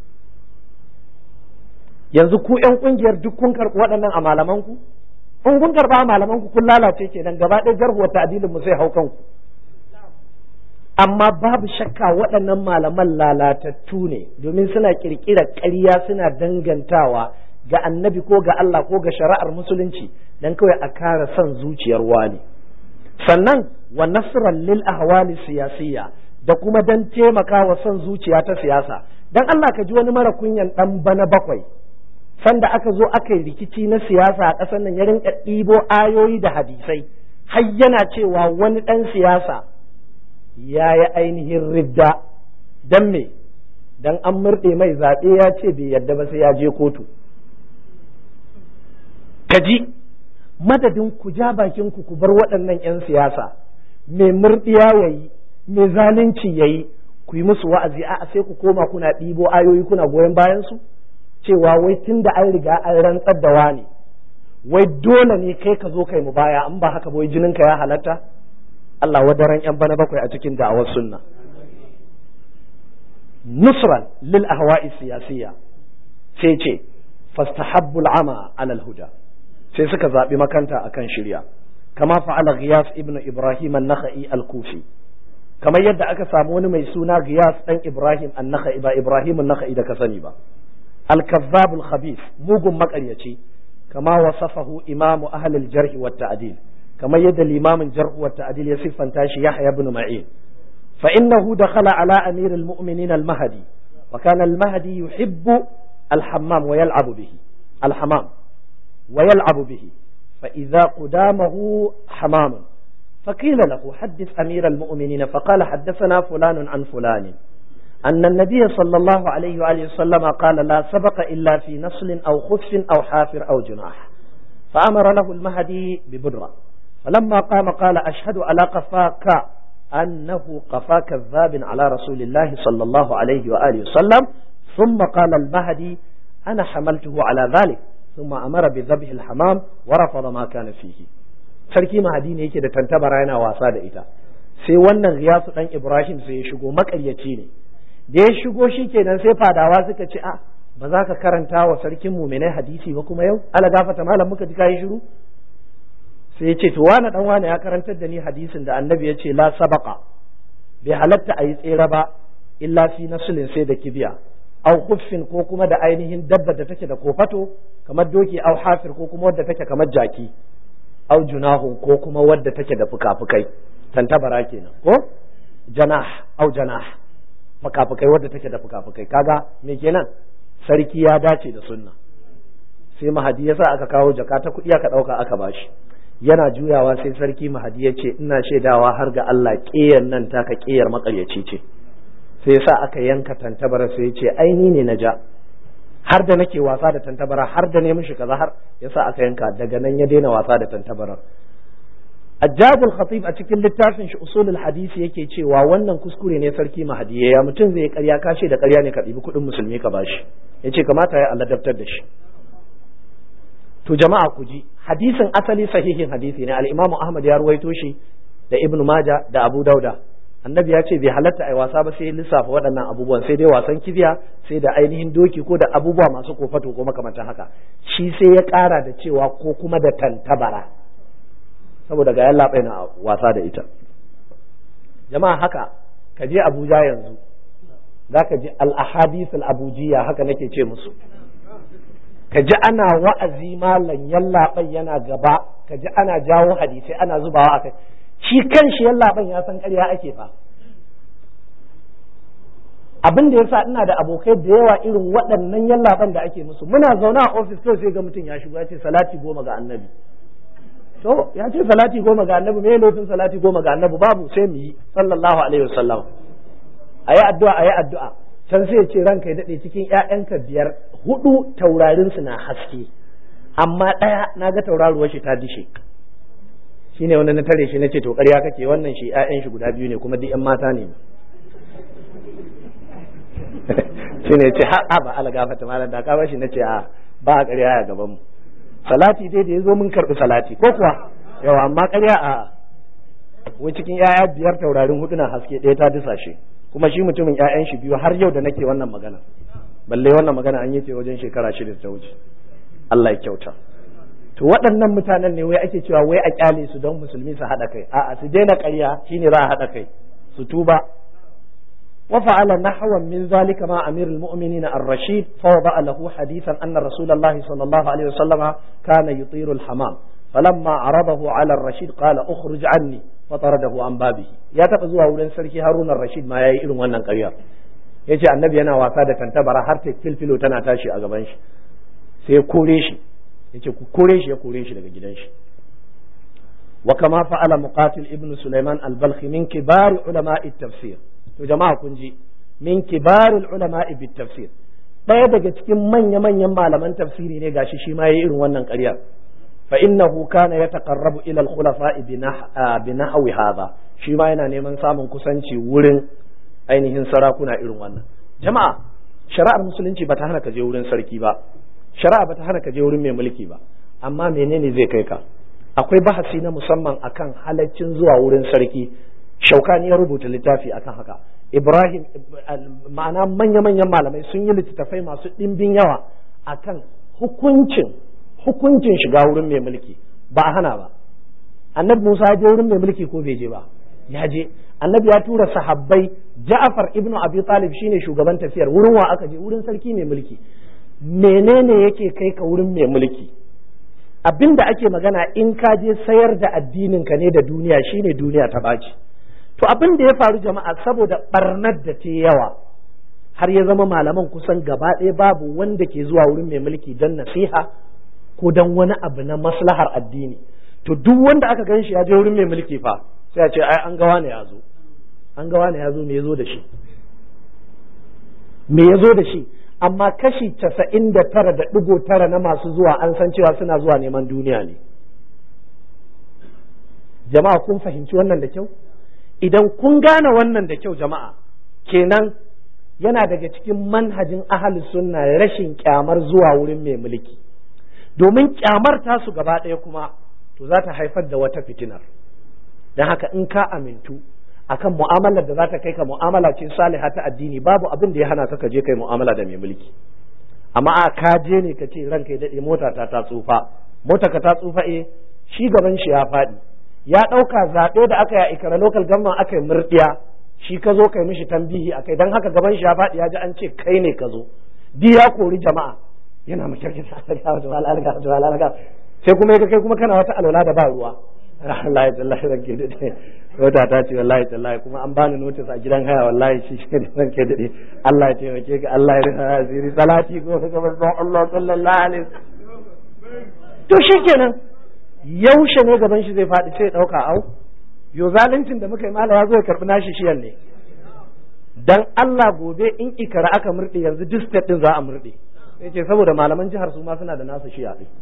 Yanzu ku ƴan ƙungiyar duk kun karɓi waɗannan a malamanku? In kun karɓa a malamanku kun lalace kenan, gaba ɗaya jarhuwar ta'adilin mu sai hau kanku. Amma babu shakka waɗannan malaman lalatattu ne, domin suna ƙirƙirar ƙarya suna dangantawa ga annabi ko ga Allah ko ga shari'ar musulunci dan kawai a kara son zuciyar wani. Sannan wa nasran lil ahwali siyasiyya, da kuma dan taimaka wa son zuciya ta siyasa. Dan Allah ka ji wani mara kunyan dan bana bakwai sanda aka zo aka yi rikici na siyasa a ƙasar nan ya rinka ɗibo ayoyi da hadisai har yana cewa wani ɗan siyasa ya yi ainihin ridda. Dan me? Dan an murɗe mai zaɓe ya ce bai yarda ba sai ya je kotu. Kaji madadin ku ja bakin ku ku bar waɗannan 'yan siyasa, mai murɗiya yayi, mai zalunci yayi, ku yi musu wa'azi, a sai ku koma kuna ɗibo ayoyi kuna goyon bayan su, cewa wai tun da an riga an rantsar da wani, wai dole ne kai ka zo kai mu baya, in ba haka ba wai jinin ka ya halatta. Allah wadaran 'yan bana bakwai a cikin da'awar sunna. Nusran lil ahwa'i siyasiyya, sai ce fastahabbul ama alal huda, sai suka zaɓi makanta akan shirya, kama fa'ala Ghiyas ibn Ibrahim an-Nakhai al-Kufi, kamar yadda aka samu wani mai suna Giyas dan Ibrahim an-Nakhai ba Ibrahim an-Nakhai da ka sani ba al-kazzab al-khabith mugun makaryaci kama wasafahu imamu ahli al-jarh wa at-ta'dil kamar yadda limamin jarh wa at-ta'dil ya siffanta shi Yahya ibn Ma'in fa innahu dakhala ala amir al-mu'minin al-mahdi wa kana al-mahdi yuhibbu al-hammam wa yal'abu bihi al-hammam wa yal'abu bihi fa idha qudamahu hamam فقيل له حدث أمير المؤمنين فقال حدثنا فلان عن فلان أن النبي صلى الله عليه وآله وسلم قال لا سبق إلا في نصل أو خف أو حافر أو جناح فأمر له المهدي ببدرة فلما قام قال أشهد على قفاك أنه قفا كذاب على رسول الله صلى الله عليه وآله وسلم ثم قال المهدي أنا حملته على ذلك ثم أمر بذبح الحمام ورفض ما كان فيه sarki mahadi ne yake da tantabara yana wasa da ita sai wannan Ghiyasu dan Ibrahim sai ya shigo makaryaci ne da ya shigo shikenan sai fadawa suka ce a ba za ka karanta wa sarkin mu'minai hadisi ba kuma yau ala gafata malam muka ji kai shiru sai ya ce to wani dan wani ya karantar da ni hadisin da annabi ya ce la sabaqa bai halatta a yi tsere ba illa fi nasulin sai da kibiya au khuffin ko kuma da ainihin dabba da take da kofato kamar doki au hafir ko kuma wadda take kamar jaki au junahun ko kuma wadda take da fukafukai tantabara kenan ko janah au janah fukafukai wadda take da fukafukai kaga me kenan sarki ya dace da sunna sai mahadi yasa aka kawo jaka ta kudi aka dauka aka bashi yana juyawa sai sarki mahadi ya ce ina shaidawa har ga Allah ƙiyar nan taka ƙiyar makaryaci ce sai yasa aka yanka tantabara sai ya ce aini ne na ja har da nake wasa da tantabara har da ne mishi kaza har yasa aka yanka daga nan ya daina wasa da tantabara Ajjabul Khatib a cikin littafin shi Usulul Hadisi yake cewa wannan kuskure ne sarki Mahdi ya mutum zai ƙarya kashe da ƙarya ne ka ɗibi kuɗin musulmi ka bashi yace kamata ya Allah daftar da shi to jama'a ku ji hadisin asali sahihin hadisi ne al-Imam Ahmad ya ruwaito shi da Ibn Majah da Abu Dauda annabi ya ce bai halatta ai wasa ba sai lissafa waɗannan abubuwan sai dai wasan kibiya sai da ainihin doki ko da abubuwa masu kofato ko makamantan haka shi sai ya ƙara da cewa ko kuma da tantabara saboda ga yalla bai na wasa da ita jama'a haka ka je Abuja yanzu zaka ji al-ahadith al-abujiyya haka nake ce musu ka ji ana wa'azi malan yalla bai yana gaba ka ji ana jawo hadisi ana zubawa akai shi kan shi yallaɓan ya san ƙarya ake fa abin da yasa ina da abokai da yawa irin waɗannan yallaɓan da ake musu muna zaune a ofis to sai ga mutum ya shigo ya ce salati goma ga annabi to ya ce salati goma ga annabi me laifin salati goma ga annabi babu sai mu yi sallallahu alaihi wasallam ayi addu'a ayi addu'a can sai ya ce ranka ya dade cikin ƴaƴanka biyar hudu taurarin su na haske amma ɗaya naga tauraruwar shi ta dishe shine wanda na tare shi nace to ƙarya kake wannan shi ƴaƴan shi guda biyu ne kuma duk ƴan mata ne shine yace ha ba ala gafata malam da ka bashi nace a ba ƙarya a gaban mu salati dai da yazo mun karbi salati ko kuwa yawa amma ƙarya a wai cikin ƴaƴa biyar taurarin hudu na haske ɗaya ta disa shi kuma shi mutumin ƴaƴan shi biyu har yau da nake wannan magana balle wannan magana an yi ce wajen shekara shida ta wuce Allah ya kyauta to waɗannan mutanen ne wai ake cewa wai a kyale su don musulmi su haɗa kai a'a su daina ƙarya shine za a haɗa kai su tuba wa fa'ala nahwan min zalika ma amirul mu'minin ar-rashid fa wada'a lahu hadithan anna rasulullahi sallallahu alaihi wasallama kana yutiru al-hamam falamma aradahu ala ar-rashid qala ukhruj anni fa taradahu an babihi ya taba zuwa wurin sarki harun ar-rashid ma yayi irin wannan ƙarya yace annabi yana wasa da tantabara har ta kilfilo tana tashi a gaban shi sai ya kore shi yace ku kore shi ya kore shi daga gidan shi wa kama fa'ala muqatil ibn sulaiman al-balkhi min kibar ulama at-tafsir to jama'a kun ji min kibar ulama bit-tafsir daya daga cikin manya manyan malaman tafsiri ne gashi shi ma yayi irin wannan ƙarya fa innahu kana yataqarrabu ila al-khulafa bi nahwi hadha shi ma yana neman samun kusanci wurin ainihin sarakuna irin wannan jama'a shari'ar musulunci bata hana ka je wurin sarki ba shari'a bata hana ka je wurin mai mulki ba amma menene zai kai ka akwai bahasi na musamman akan halaccin zuwa wurin sarki shaukani ya rubuta littafi akan haka ibrahim ma'ana manya-manyan malamai sun yi littattafai masu ɗimbin yawa akan hukuncin hukuncin shiga wurin mai mulki ba hana ba annabi musa ya je wurin mai mulki ko bai je ba ya je annabi ya tura sahabbai, Ja'far ibnu Abi Talib shine shugaban tafiyar, wurin wa aka je? Wurin sarki mai mulki. Menene yake kai ka wurin mai mulki? Abinda ake magana in ka je sayar da addinin ka ne da duniya, shine duniya ta baci. To abin da ya faru jama'a, saboda barnar da ta yawa har ya zama malaman kusan gaba ɗaya babu wanda ke zuwa wurin mai mulki don nasiha ko don wani abu na maslahar addini. To duk wanda aka gan shi ya je wurin mai mulki fa sai a ce ai an ga wani ya zo, an ga wani ya zo, me ya zo da shi, me ya zo da shi. Amma kashi casa'in da tara da ɗigo tara na masu zuwa an san cewa suna zuwa neman duniya ne. Jama'a kun fahimci wannan da kyau? Idan kun gane wannan da kyau jama'a, kenan yana daga cikin manhajin ahlus sunna rashin kyamar zuwa wurin mai mulki, domin kyamar tasu gaba ɗaya kuma to za ta haifar da wata fitinar. Don haka in ka amintu akan mu'amalar da za ta kai ka mu'amala ce saliha ta addini, babu abin da ya hana ka je kai mu'amala da mai mulki. Amma a ka je ne ka ce ranka ya daɗe mota ta ta tsufa, mota ka ta tsufa, eh shi gaban shi ya faɗi, ya ɗauka zaɓe da aka yi a Ikara local government aka yi murɗiya, shi ka zo kai mishi tambihi akai, dan haka gaban shi ya faɗi, ya ji an ce kai ne ka zo, di ya kori jama'a yana makirkin sai kuma ya kai kuma kana wata alwala da ba ruwa. Allah ya tallahi ranke dade, wata ta ce wallahi tallahi kuma an bani notice a gidan haya, wallahi shi shi ranke dade, Allah ya taimake ka, Allah ya rufa asiri, salati ko ga manzon Allah sallallahu alaihi wasallam. To shikenan yaushe ne gaban shi zai faɗi sai ya ɗauka au yo zaluncin da muka yi mala ya zo ya karɓi nashi shiyan ne. Dan Allah gobe in Ikara aka murɗe yanzu duk state din za a murɗe, sai ce saboda malaman jihar su ma suna da nasu shiya ɗin.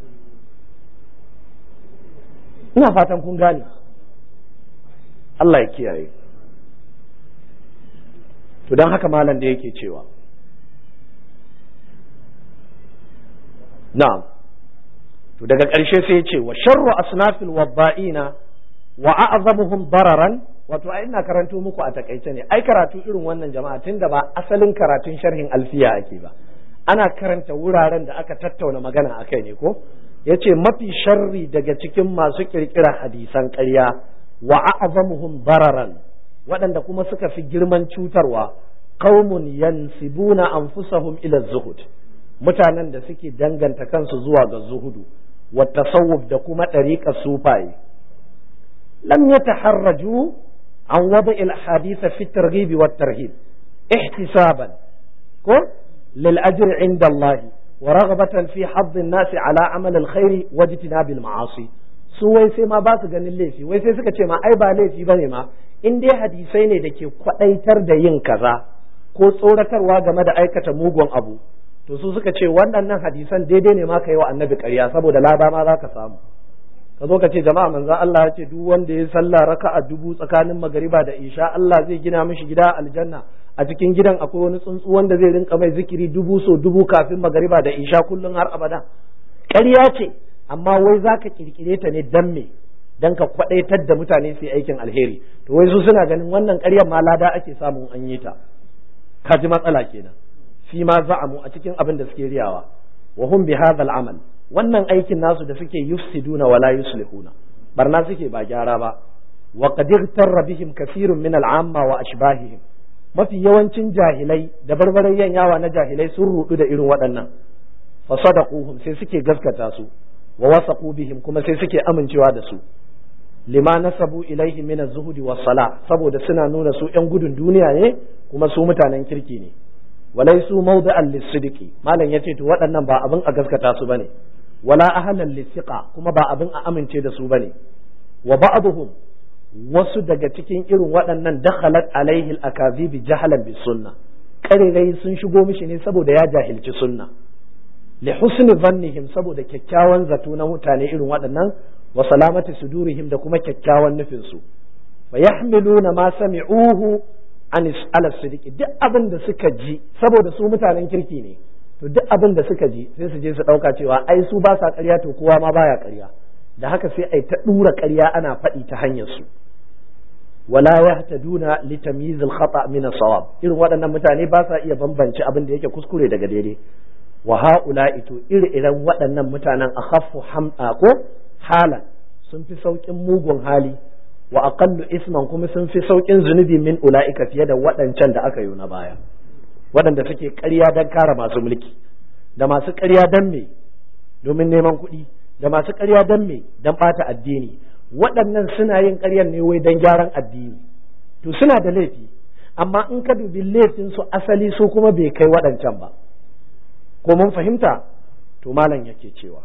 Ina fatan kun gane, Allah ya kiyaye. To don haka malam da yake cewa na'am, to daga ƙarshe sai ya ce wa sharru asnafil wabba'ina wa a'zamuhum dararan. Wato ai ina karanto muku a takaice ne, ai karatu irin wannan jama'a tunda ba asalin karatun sharhin alfiya ake ba, ana karanta wuraren da aka tattauna magana akai ne ko. Yace mafi sharri daga cikin masu kirkira hadisan ƙarya wa a'zamuhum dararan, waɗanda kuma suka fi girman cutarwa, qaumun yansibuna anfusahum ila zuhud, mutanen da suke danganta kansu zuwa ga zuhudu wa tasawuf da kuma ɗariƙar sufaye. lam yataharraju an wada al hadith fi targhib wa tarhib ihtisaban ko lil ajri inda Allah wa raghbatan fi hadd an-nas ala amal al-khair wa ijtinab al-ma'asi. su wai sai ma ba su ganin laifi, wai sai suka ce ma ai ba laifi bane ma in dai hadisai ne da ke kwadaitar da yin kaza ko tsoratarwa game da aikata mugun abu, to su suka ce waɗannan hadisan daidai ne ma ka yi wa annabi ƙarya saboda lada ma za ka samu. Ka zo ka ce jama'a manzon Allah ya ce duk wanda ya sallah raka'a dubu tsakanin magariba da isha Allah zai gina mishi gida aljanna, a cikin gidan akwai wani tsuntsu wanda zai rinka mai zikiri dubu so dubu kafin magariba da isha kullum har abada. Ƙarya ce, amma wai za ka kirkire ta ne dan me, dan ka kwadaitar da mutane su yi aikin alheri. To wai su suna ganin wannan ƙaryar ma lada ake samun an yi ta. Ka ji matsala kenan. Fi ma za'amu a cikin abin da suke riyawa. Wa hum bi hadha al-amal, wannan aikin nasu da suke yufsiduna wala yuslihuna, barna suke ba gyara ba. Wa qad igtarra bihim kathirun min al-amma wa ashbahihim, mafi yawancin jahilai da barbarayyan yawa na jahilai sun rudu da irin waɗannan. Fa sadaquhum, sai suke gaskata su, wa wasaqu bihim, kuma sai suke amincewa da su. Lima nasabu ilaihi min az-zuhdi was-salah, saboda suna nuna su ƴan gudun duniya ne kuma su mutanen kirki ne. walaisu mawdi'an lis-sidqi, malam yace to waɗannan ba abin a gaskata su bane, wala ahlan lis-siqa, kuma ba abin a amince da su bane. Wa ba'dhum, wasu daga cikin irin waɗannan dakhalat alaihi al-akazib jahalan bis sunna, karerai sun shigo mishi ne saboda ya jahilci sunna. Li husni dhannihim, saboda kyakkyawan zato na mutane irin waɗannan, wa salamati sudurihim, da kuma kyakkyawan nufin su. Fa yahmiluna ma sami'uhu an ala sidiki, duk abin da suka ji, saboda su mutanen kirki ne, to duk abin da suka ji sai su je su ɗauka cewa ai su ba sa ƙarya, to kowa ma baya ƙarya, da haka sai ai ta ɗura ƙarya ana faɗi ta hanyar su. Wala yahtaduna li tamyiz al khata min as sawab, irin waɗannan mutane ba sa iya bambance abin da yake kuskure daga daidai. Wa haula'i, to ire-iren waɗannan mutanen akhaffu ham'a ko halan, sun fi saukin mugun hali, wa aqallu isman kuma sun fi saukin zunubi min ulaika fiye da waɗancan da aka yi na baya waɗanda suke ƙarya don kare masu mulki da masu ƙarya don me domin neman kuɗi da masu ƙarya don me don ɓata addini waɗannan suna yin ƙaryar ne wai don gyaran addini to suna da laifi amma in ka dubi laifin su asali su kuma bai kai waɗancan ba ko mun fahimta to malam yake cewa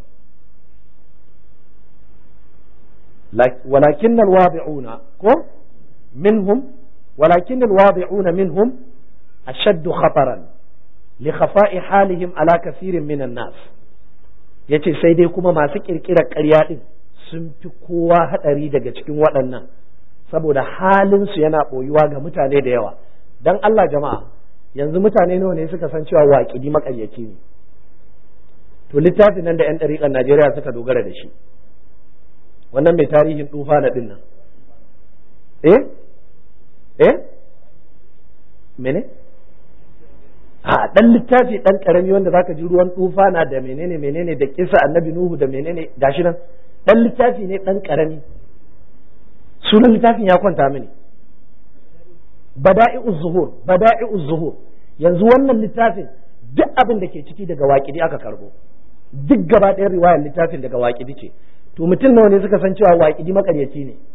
walakin alwadi'una ko minhum walakin alwadi'una minhum ashaddu khataran li khafa'i halihim ala kathirin minan nas yace sai dai kuma masu kirkirar ƙarya din sun fi kowa hadari daga cikin waɗannan saboda halin su yana boyuwa ga mutane da yawa dan Allah jama'a yanzu mutane nawa ne suka san cewa waƙidi maƙaryaci ne to littafin nan da yan ɗariƙar Najeriya suka dogara da shi wannan mai tarihin tufa na ɗin nan eh eh mene a ɗan littafi ɗan ƙarami wanda zaka ji ruwan tufa na da menene menene da kisa annabi Nuhu da menene gashi nan ɗan littafi ne ɗan ƙarami sunan littafin ya kwanta mini bada'i'uz zuhur bada'i'uz zuhur yanzu wannan littafin duk abin da ke ciki daga waƙidi aka karbo duk gaba ɗayan riwayar littafin daga waƙidi ce to mutum nawa ne suka san cewa waƙidi maƙaryaci ne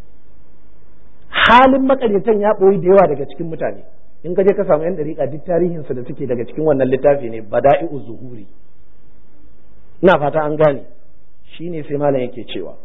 halin maƙaryatan ya ɓoyi da yawa daga cikin mutane in ka je ka samu yan dariƙa duk tarihinsu da suke daga cikin wannan littafi ne bada'i'uz zuhuri ina fata an gane shine sai malam yake cewa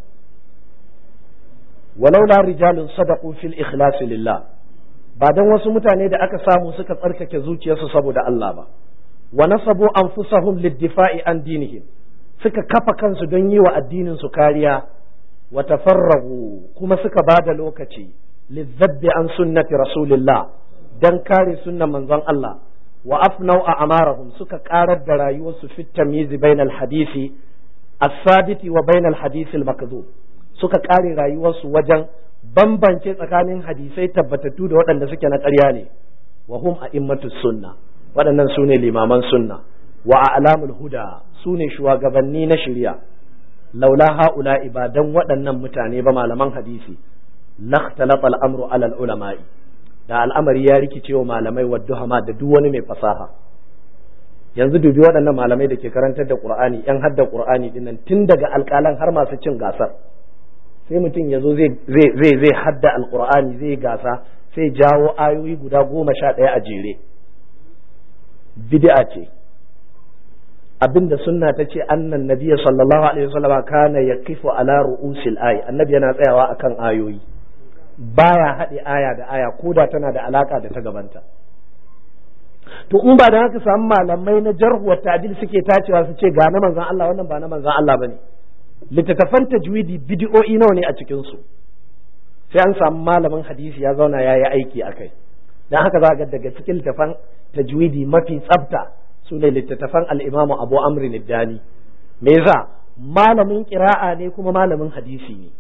walaula rijalun sadaqu fil ikhlas lillah ba dan wasu mutane da aka samu suka tsarkake zuciyarsu saboda Allah ba wa nasabu anfusahum lid-difa'i an dinihim suka kafa kansu don yi wa addinin su kariya wa tafarragu kuma suka bada lokaci lizabbi an sunnati rasulillah dan kare sunnan manzon Allah wa afnau a amarahum suka karar da rayuwarsu fit tamyiz bainal hadisi as-sabiti wa bainal hadisi al-makdhub suka kare rayuwarsu wajen bambance tsakanin hadisai tabbatattu da waɗanda suke na ƙarya ne wa hum a'immatus sunna waɗannan su ne limaman sunna wa a'lamul huda su ne shugabanni na shari'a laula haula ibadan waɗannan mutane ba malaman hadisi lakhtalata al-amru ala al-ulama'i da al'amari ya rikice wa malamai wa duhama da duk wani mai fasaha yanzu dubi waɗannan malamai da ke karantar da Qur'ani yan hadda Qur'ani dinnan tun daga alƙalan har masu cin gasar sai mutum ya zo zai zai hadda alqur'ani zai gasa sai jawo ayoyi guda goma sha ɗaya a jere bid'a ce abinda sunna ta ce annan nabiyyu sallallahu alaihi wasallam kana yaqifu ala ru'usil ayi annabi yana tsayawa akan ayoyi baya haɗe aya da aya koda tana da alaka da ta gabanta to in ba da haka samu malamai na jarhu wa ta'dil suke tacewa su ce ga na manzon Allah wannan ba na manzon Allah bane littattafan tajwidi bid'o'i nawa ne a cikin su sai an samu malamin hadisi ya zauna yayi aiki akai dan haka za ga daga cikin littattafan tajwidi mafi tsafta su ne littattafan al-Imam Abu Amr ad-Dani me yasa malamin qira'a ne kuma malamin hadisi ne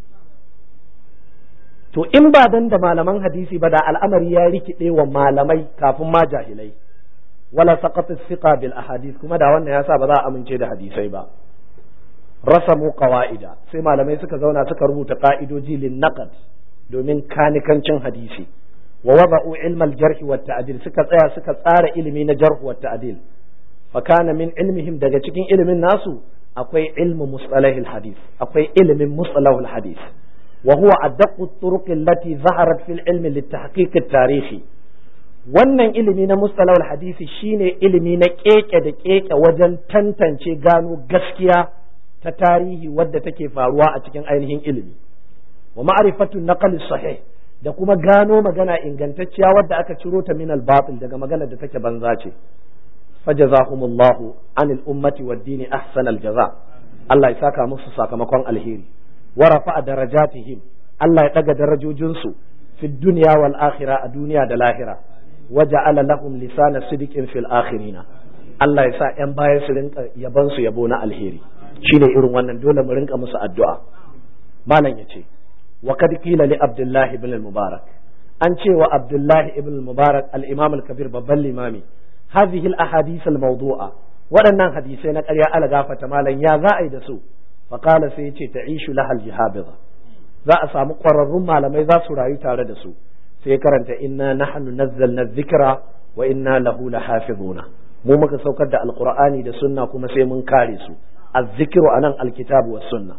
to in ba dan da malaman hadisi ba da al'amari ya rikide wa malamai kafin ma jahilai wala saqat as-siqa bil ahadith kuma da wannan yasa ba za a amince da hadisai ba rasamu qawaida sai malamai suka zauna suka rubuta ka'idoji lin naqd domin kanikancin hadisi wa wada'u ilm al-jarh wa at-ta'dil suka tsaya suka tsara ilimi na jarh wa at-ta'dil fa kana min ilmihim daga cikin ilimin nasu akwai ilmu mustalah al-hadith akwai ilimin mustalah al-hadith wa huwa adaqu at-turuq allati zaharat fi al-ilm lit-tahqiq at-tarihi wannan ilimi na mustalah al-hadith shine ilimi na keke da keke wajen tantance gano gaskiya ta tarihi wadda take faruwa a cikin ainihin ilimi wa ma'rifatu naql sahih da kuma gano magana ingantacciya wadda aka ciro ta min al-batil daga magana da take banza ce fajazahumullahu anil ummati wad-dini ahsanal jaza Allah ya saka musu sakamakon alheri wa rafa'a darajatihim Allah ya daga darajojin su fi dunya wal akhirah a duniya da lahira waja'ala lahum lisana sidqin fil akhirina Allah ya sa yan baya su rinka yaban su yabo na alheri shine irin wannan dole mu rinka musu addu'a malam yace wa kad qila li abdullah ibn al-mubarak an ce wa abdullah ibn al-mubarak al-imam al-kabir babban limami hadhihi al-ahadith al-mawdu'a waɗannan hadisai na ƙarya ala gafata malam ya za a yi da su fa qala sai yace ta'ishu lahal jihabiza za a samu ƙwararrun malamai za su rayu tare da su. Sai karanta inna nahnu nazzalna dhikra wa inna lahu lahafizuna, mu muka saukar da alqur'ani da sunna kuma sai mun kare su. الذكر أنا الكتاب والسنة.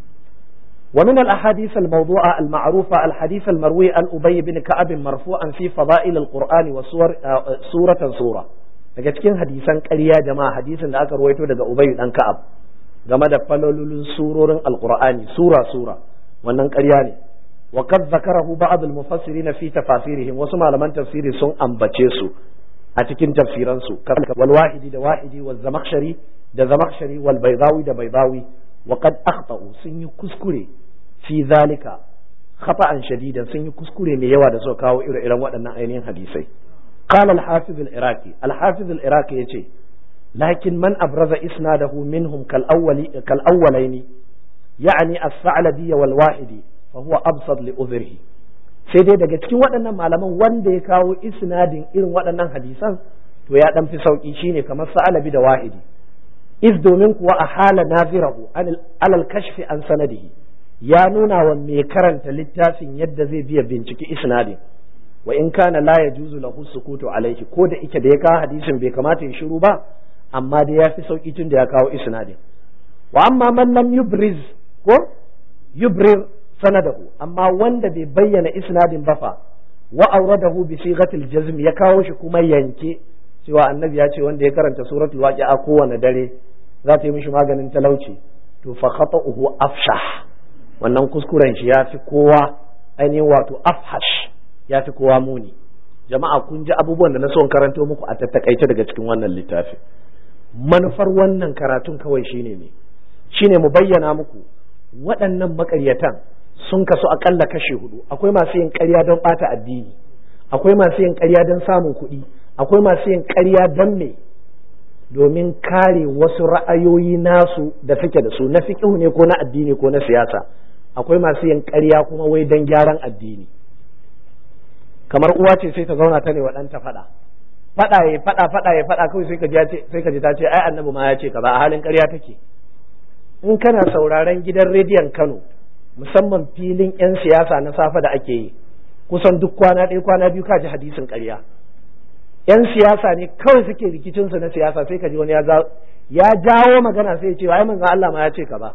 ومن الأحاديث الموضوعة المعروفة الحديث المروي عن أبي بن كعب مرفوعا في فضائل القرآن وسور سورة سورة. daga cikin hadisan ƙarya jama'a hadisin da aka ruwaito daga Ubay dan Ka'ab game da falolulun surorin Alqur'ani sura sura wannan ƙarya ne. wa qad zakarahu ba'd al-mufassirin fi tafasirihim, wasu malaman tafsiri sun ambace su a cikin tafsiran su wal wahidi da wahidi wal zamakhshari da zamakhshari wal baydawi da baydawi. wa qad akhta'u sun yi kuskure fi zalika khata'an shadidan, sun yi kuskure mai yawa da suka kawo ire-iren waɗannan ainihin hadisai. قال الحافظ العراقي الحافظ العراقي يجي لكن من أبرز إسناده منهم كالأول كالأولين يعني الثعلبي والواحدي فهو أبسط لأذره. sai dai daga cikin waɗannan malaman wanda ya kawo isnadin irin waɗannan hadisan to ya ɗan fi sauƙi shine kamar Sa'alabi da Wahidi, iz domin kuwa a hala nazirahu alal kashfi an sanadihi, ya nuna wa mai karanta littafin yadda zai biya binciki isnadin. wa in kana la yajuzu lahu sukutu alaihi, ko da ike da ya kawo hadisin bai kamata ya shiru ba, amma dai ya fi sauki tun da ya kawo isnadin. wa amma man lam yubriz ko yubrir sanadahu, amma wanda bai bayyana isnadin ba fa wa awradahu bi sighatil jazm, ya kawo shi kuma yanke cewa annabi ya ce wanda ya karanta suratul waqi'a kowane dare za ta yi mishi maganin talauci, to fa khata'uhu afshah, wannan kuskuren shi ya fi kowa ainihin wato afhash, ya fi kowa muni. Jama'a kun ji abubuwan da na son karanto muku a tattakaice daga cikin wannan littafi. Manufar wannan karatun kawai shine ne shine mu bayyana muku waɗannan makaryatan sun kasu akalla kashe hudu. Akwai masu yin ƙarya don ɓata addini, akwai masu yin ƙarya don samun kuɗi, akwai masu yin ƙarya don me domin kare wasu ra'ayoyi nasu da suke da su na fiqhu ne ko na addini ko na siyasa. Akwai masu yin ƙarya kuma wai don gyaran addini. Kamar uwa ce sai ta zauna ta ne wa ɗanta faɗa faɗa ya faɗa faɗa ya faɗa kawai sai ka ji sai ka ji ta ce ai annabi ma ya ce kaza, a halin ƙarya take. In kana sauraron gidan rediyon Kano musamman filin yan siyasa na safe da ake yi, kusan duk kwana ɗaya kwana biyu ka ji hadisin ƙarya. Yan siyasa ne kawai suke rikicin su na siyasa, sai ka ji wani ya ya jawo magana sai ya ce ai manzon Allah ma ya ce kaza.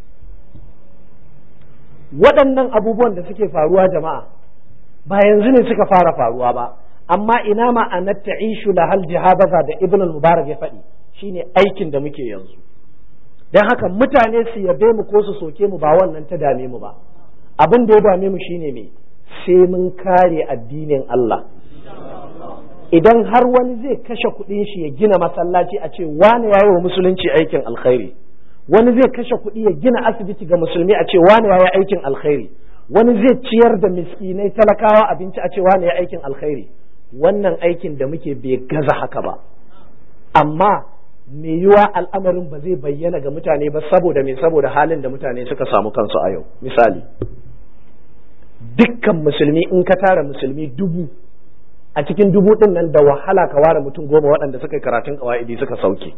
Waɗannan abubuwan da suke faruwa jama'a ba yanzu ne suka fara faruwa ba, amma ina ma anat ta'ishu lahal jihabaza da Ibn al-Mubarak ya faɗi shine aikin da muke yanzu. Dan haka mutane su yabe mu ko su soke mu ba wannan ta dame mu ba, abin da ya dame mu shine me, sai mun kare addinin Allah. Idan har wani zai kashe kuɗin shi ya gina masallaci a ce wani yayi wa musulunci aikin alkhairi, wani zai kashe kuɗi ya gina asibiti ga musulmi a ce wani yayi aikin alkhairi, wani zai ciyar da miskinai talakawa abinci a cewa ne ya aikin alkhairi, wannan aikin da muke bai gaza haka ba. Amma me yiwa al'amarin ba zai bayyana ga mutane ba saboda me, saboda halin da mutane suka samu kansu a yau. Misali, dukkan musulmi in ka tara musulmi dubu, a cikin dubu din nan da wahala ka ware mutum goma waɗanda suka yi karatun qawaidi suka sauke.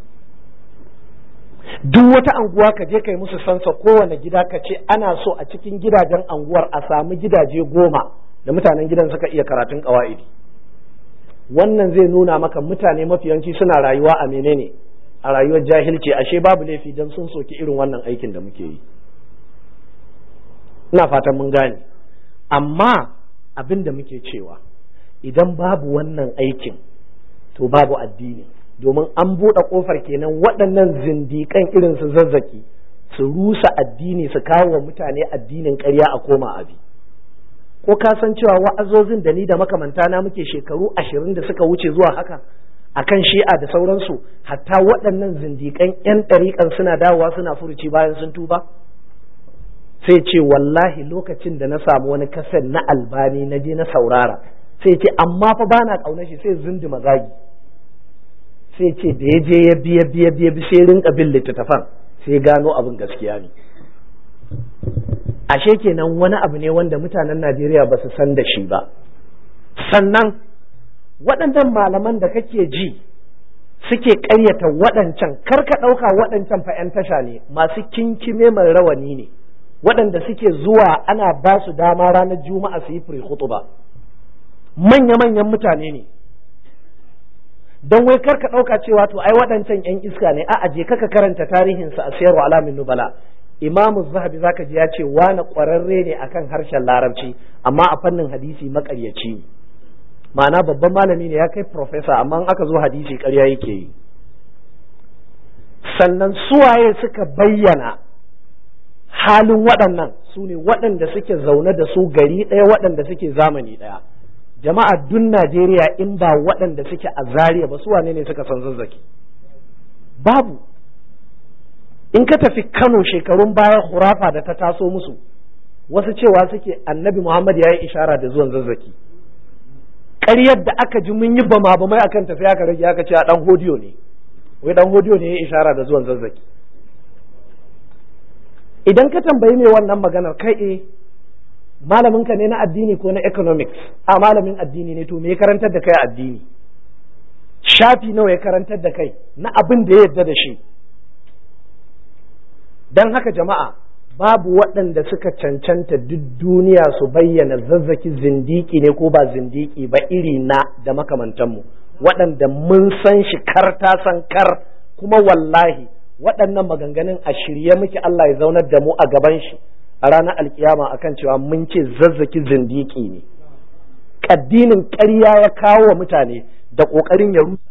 Duk wata anguwa ka je kai musu sansa, kowane gida ka ce ana so a cikin gidajen anguwar a samu gidaje goma da mutanen gidan suka iya karatun qawaidi. Wannan zai nuna maka mutane mafiyanci suna rayuwa a menene, a rayuwar jahilci. Ashe babu laifi dan sun soki irin wannan aikin da muke yi. Ina fatan mun gane. Amma abin da muke cewa idan babu wannan aikin to babu addini, domin an buɗe ƙofar kenan waɗannan zindiƙan irin su Zazzaki su rusa addini, su kawo wa mutane addinin ƙarya a koma abi. Ko ka san cewa wa'azozin da ni da makamanta na muke shekaru ashirin da suka wuce zuwa haka akan shi'a da sauransu, hatta waɗannan zindiƙan ƴan ɗariƙan suna dawowa suna furuci bayan sun tuba. Sai ce wallahi lokacin da na samu wani kaset na Albani na je na saurara, sai ce amma fa bana ƙaunar shi, sai zindima zagi. Sai ce da ya je ya biya biya biya bi sai rinka bin littattafan, sai gano abin gaskiya ne. Ashe kenan wani abu ne wanda mutanen Najeriya ba su san da shi ba. Sannan waɗannan malaman da kake ji suke ƙaryata waɗancan, kar ka ɗauka waɗancan fa 'yan tasha ne, masu kinkime mai rawani ne. waɗanda suke zuwa ana ba su dama ranar juma'a su yi free khutba manya-manyan mutane ne don wai karka ɗauka cewa to ai waɗancan 'yan iska ne a aje kaka karanta tarihinsa a sayarwa alamin nubala imamu zahabi zaka ji ya ce wani ƙwararre ne akan harshen larabci amma a fannin hadisi maƙaryaci ne ma'ana babban malami ne ya kai profesa amma in aka zo hadisi ƙarya yake yi sannan suwaye suka bayyana halin waɗannan su ne waɗanda suke zaune da su gari ɗaya waɗanda suke zamani ɗaya jama'a dun Najeriya in ba waɗanda suke a Zaria ba su wane ne suka san zazzaki babu in ka tafi Kano shekarun baya hurafa da ta taso musu wasu cewa suke annabi Muhammad ya yi ishara da zuwan zazzaki ƙaryar da aka ji mun yi bama bamai akan tafi aka rage aka ce a ɗan hodiyo ne wai ɗan hodiyo ne ya yi ishara da zuwan zazzaki idan ka tambayi mai wannan maganar kai eh malamin ka ne na addini ko na economics a malamin addini ne to me ya karantar da kai addini shafi nawa ya karantar da kai na abin da ya yarda da shi dan haka jama'a babu waɗanda suka cancanta duk duniya su bayyana zazzaki zindiki ne ko ba zindiki ba iri na da makamantanmu waɗanda mun san shi kar ta san kar kuma wallahi waɗannan maganganun a shirye muke Allah ya zaunar da mu a gaban shi a ranar alkiyama akan cewa mun ce zazzaki zindiki ne addinin ƙarya ya kawo wa mutane da ƙoƙarin ya rusa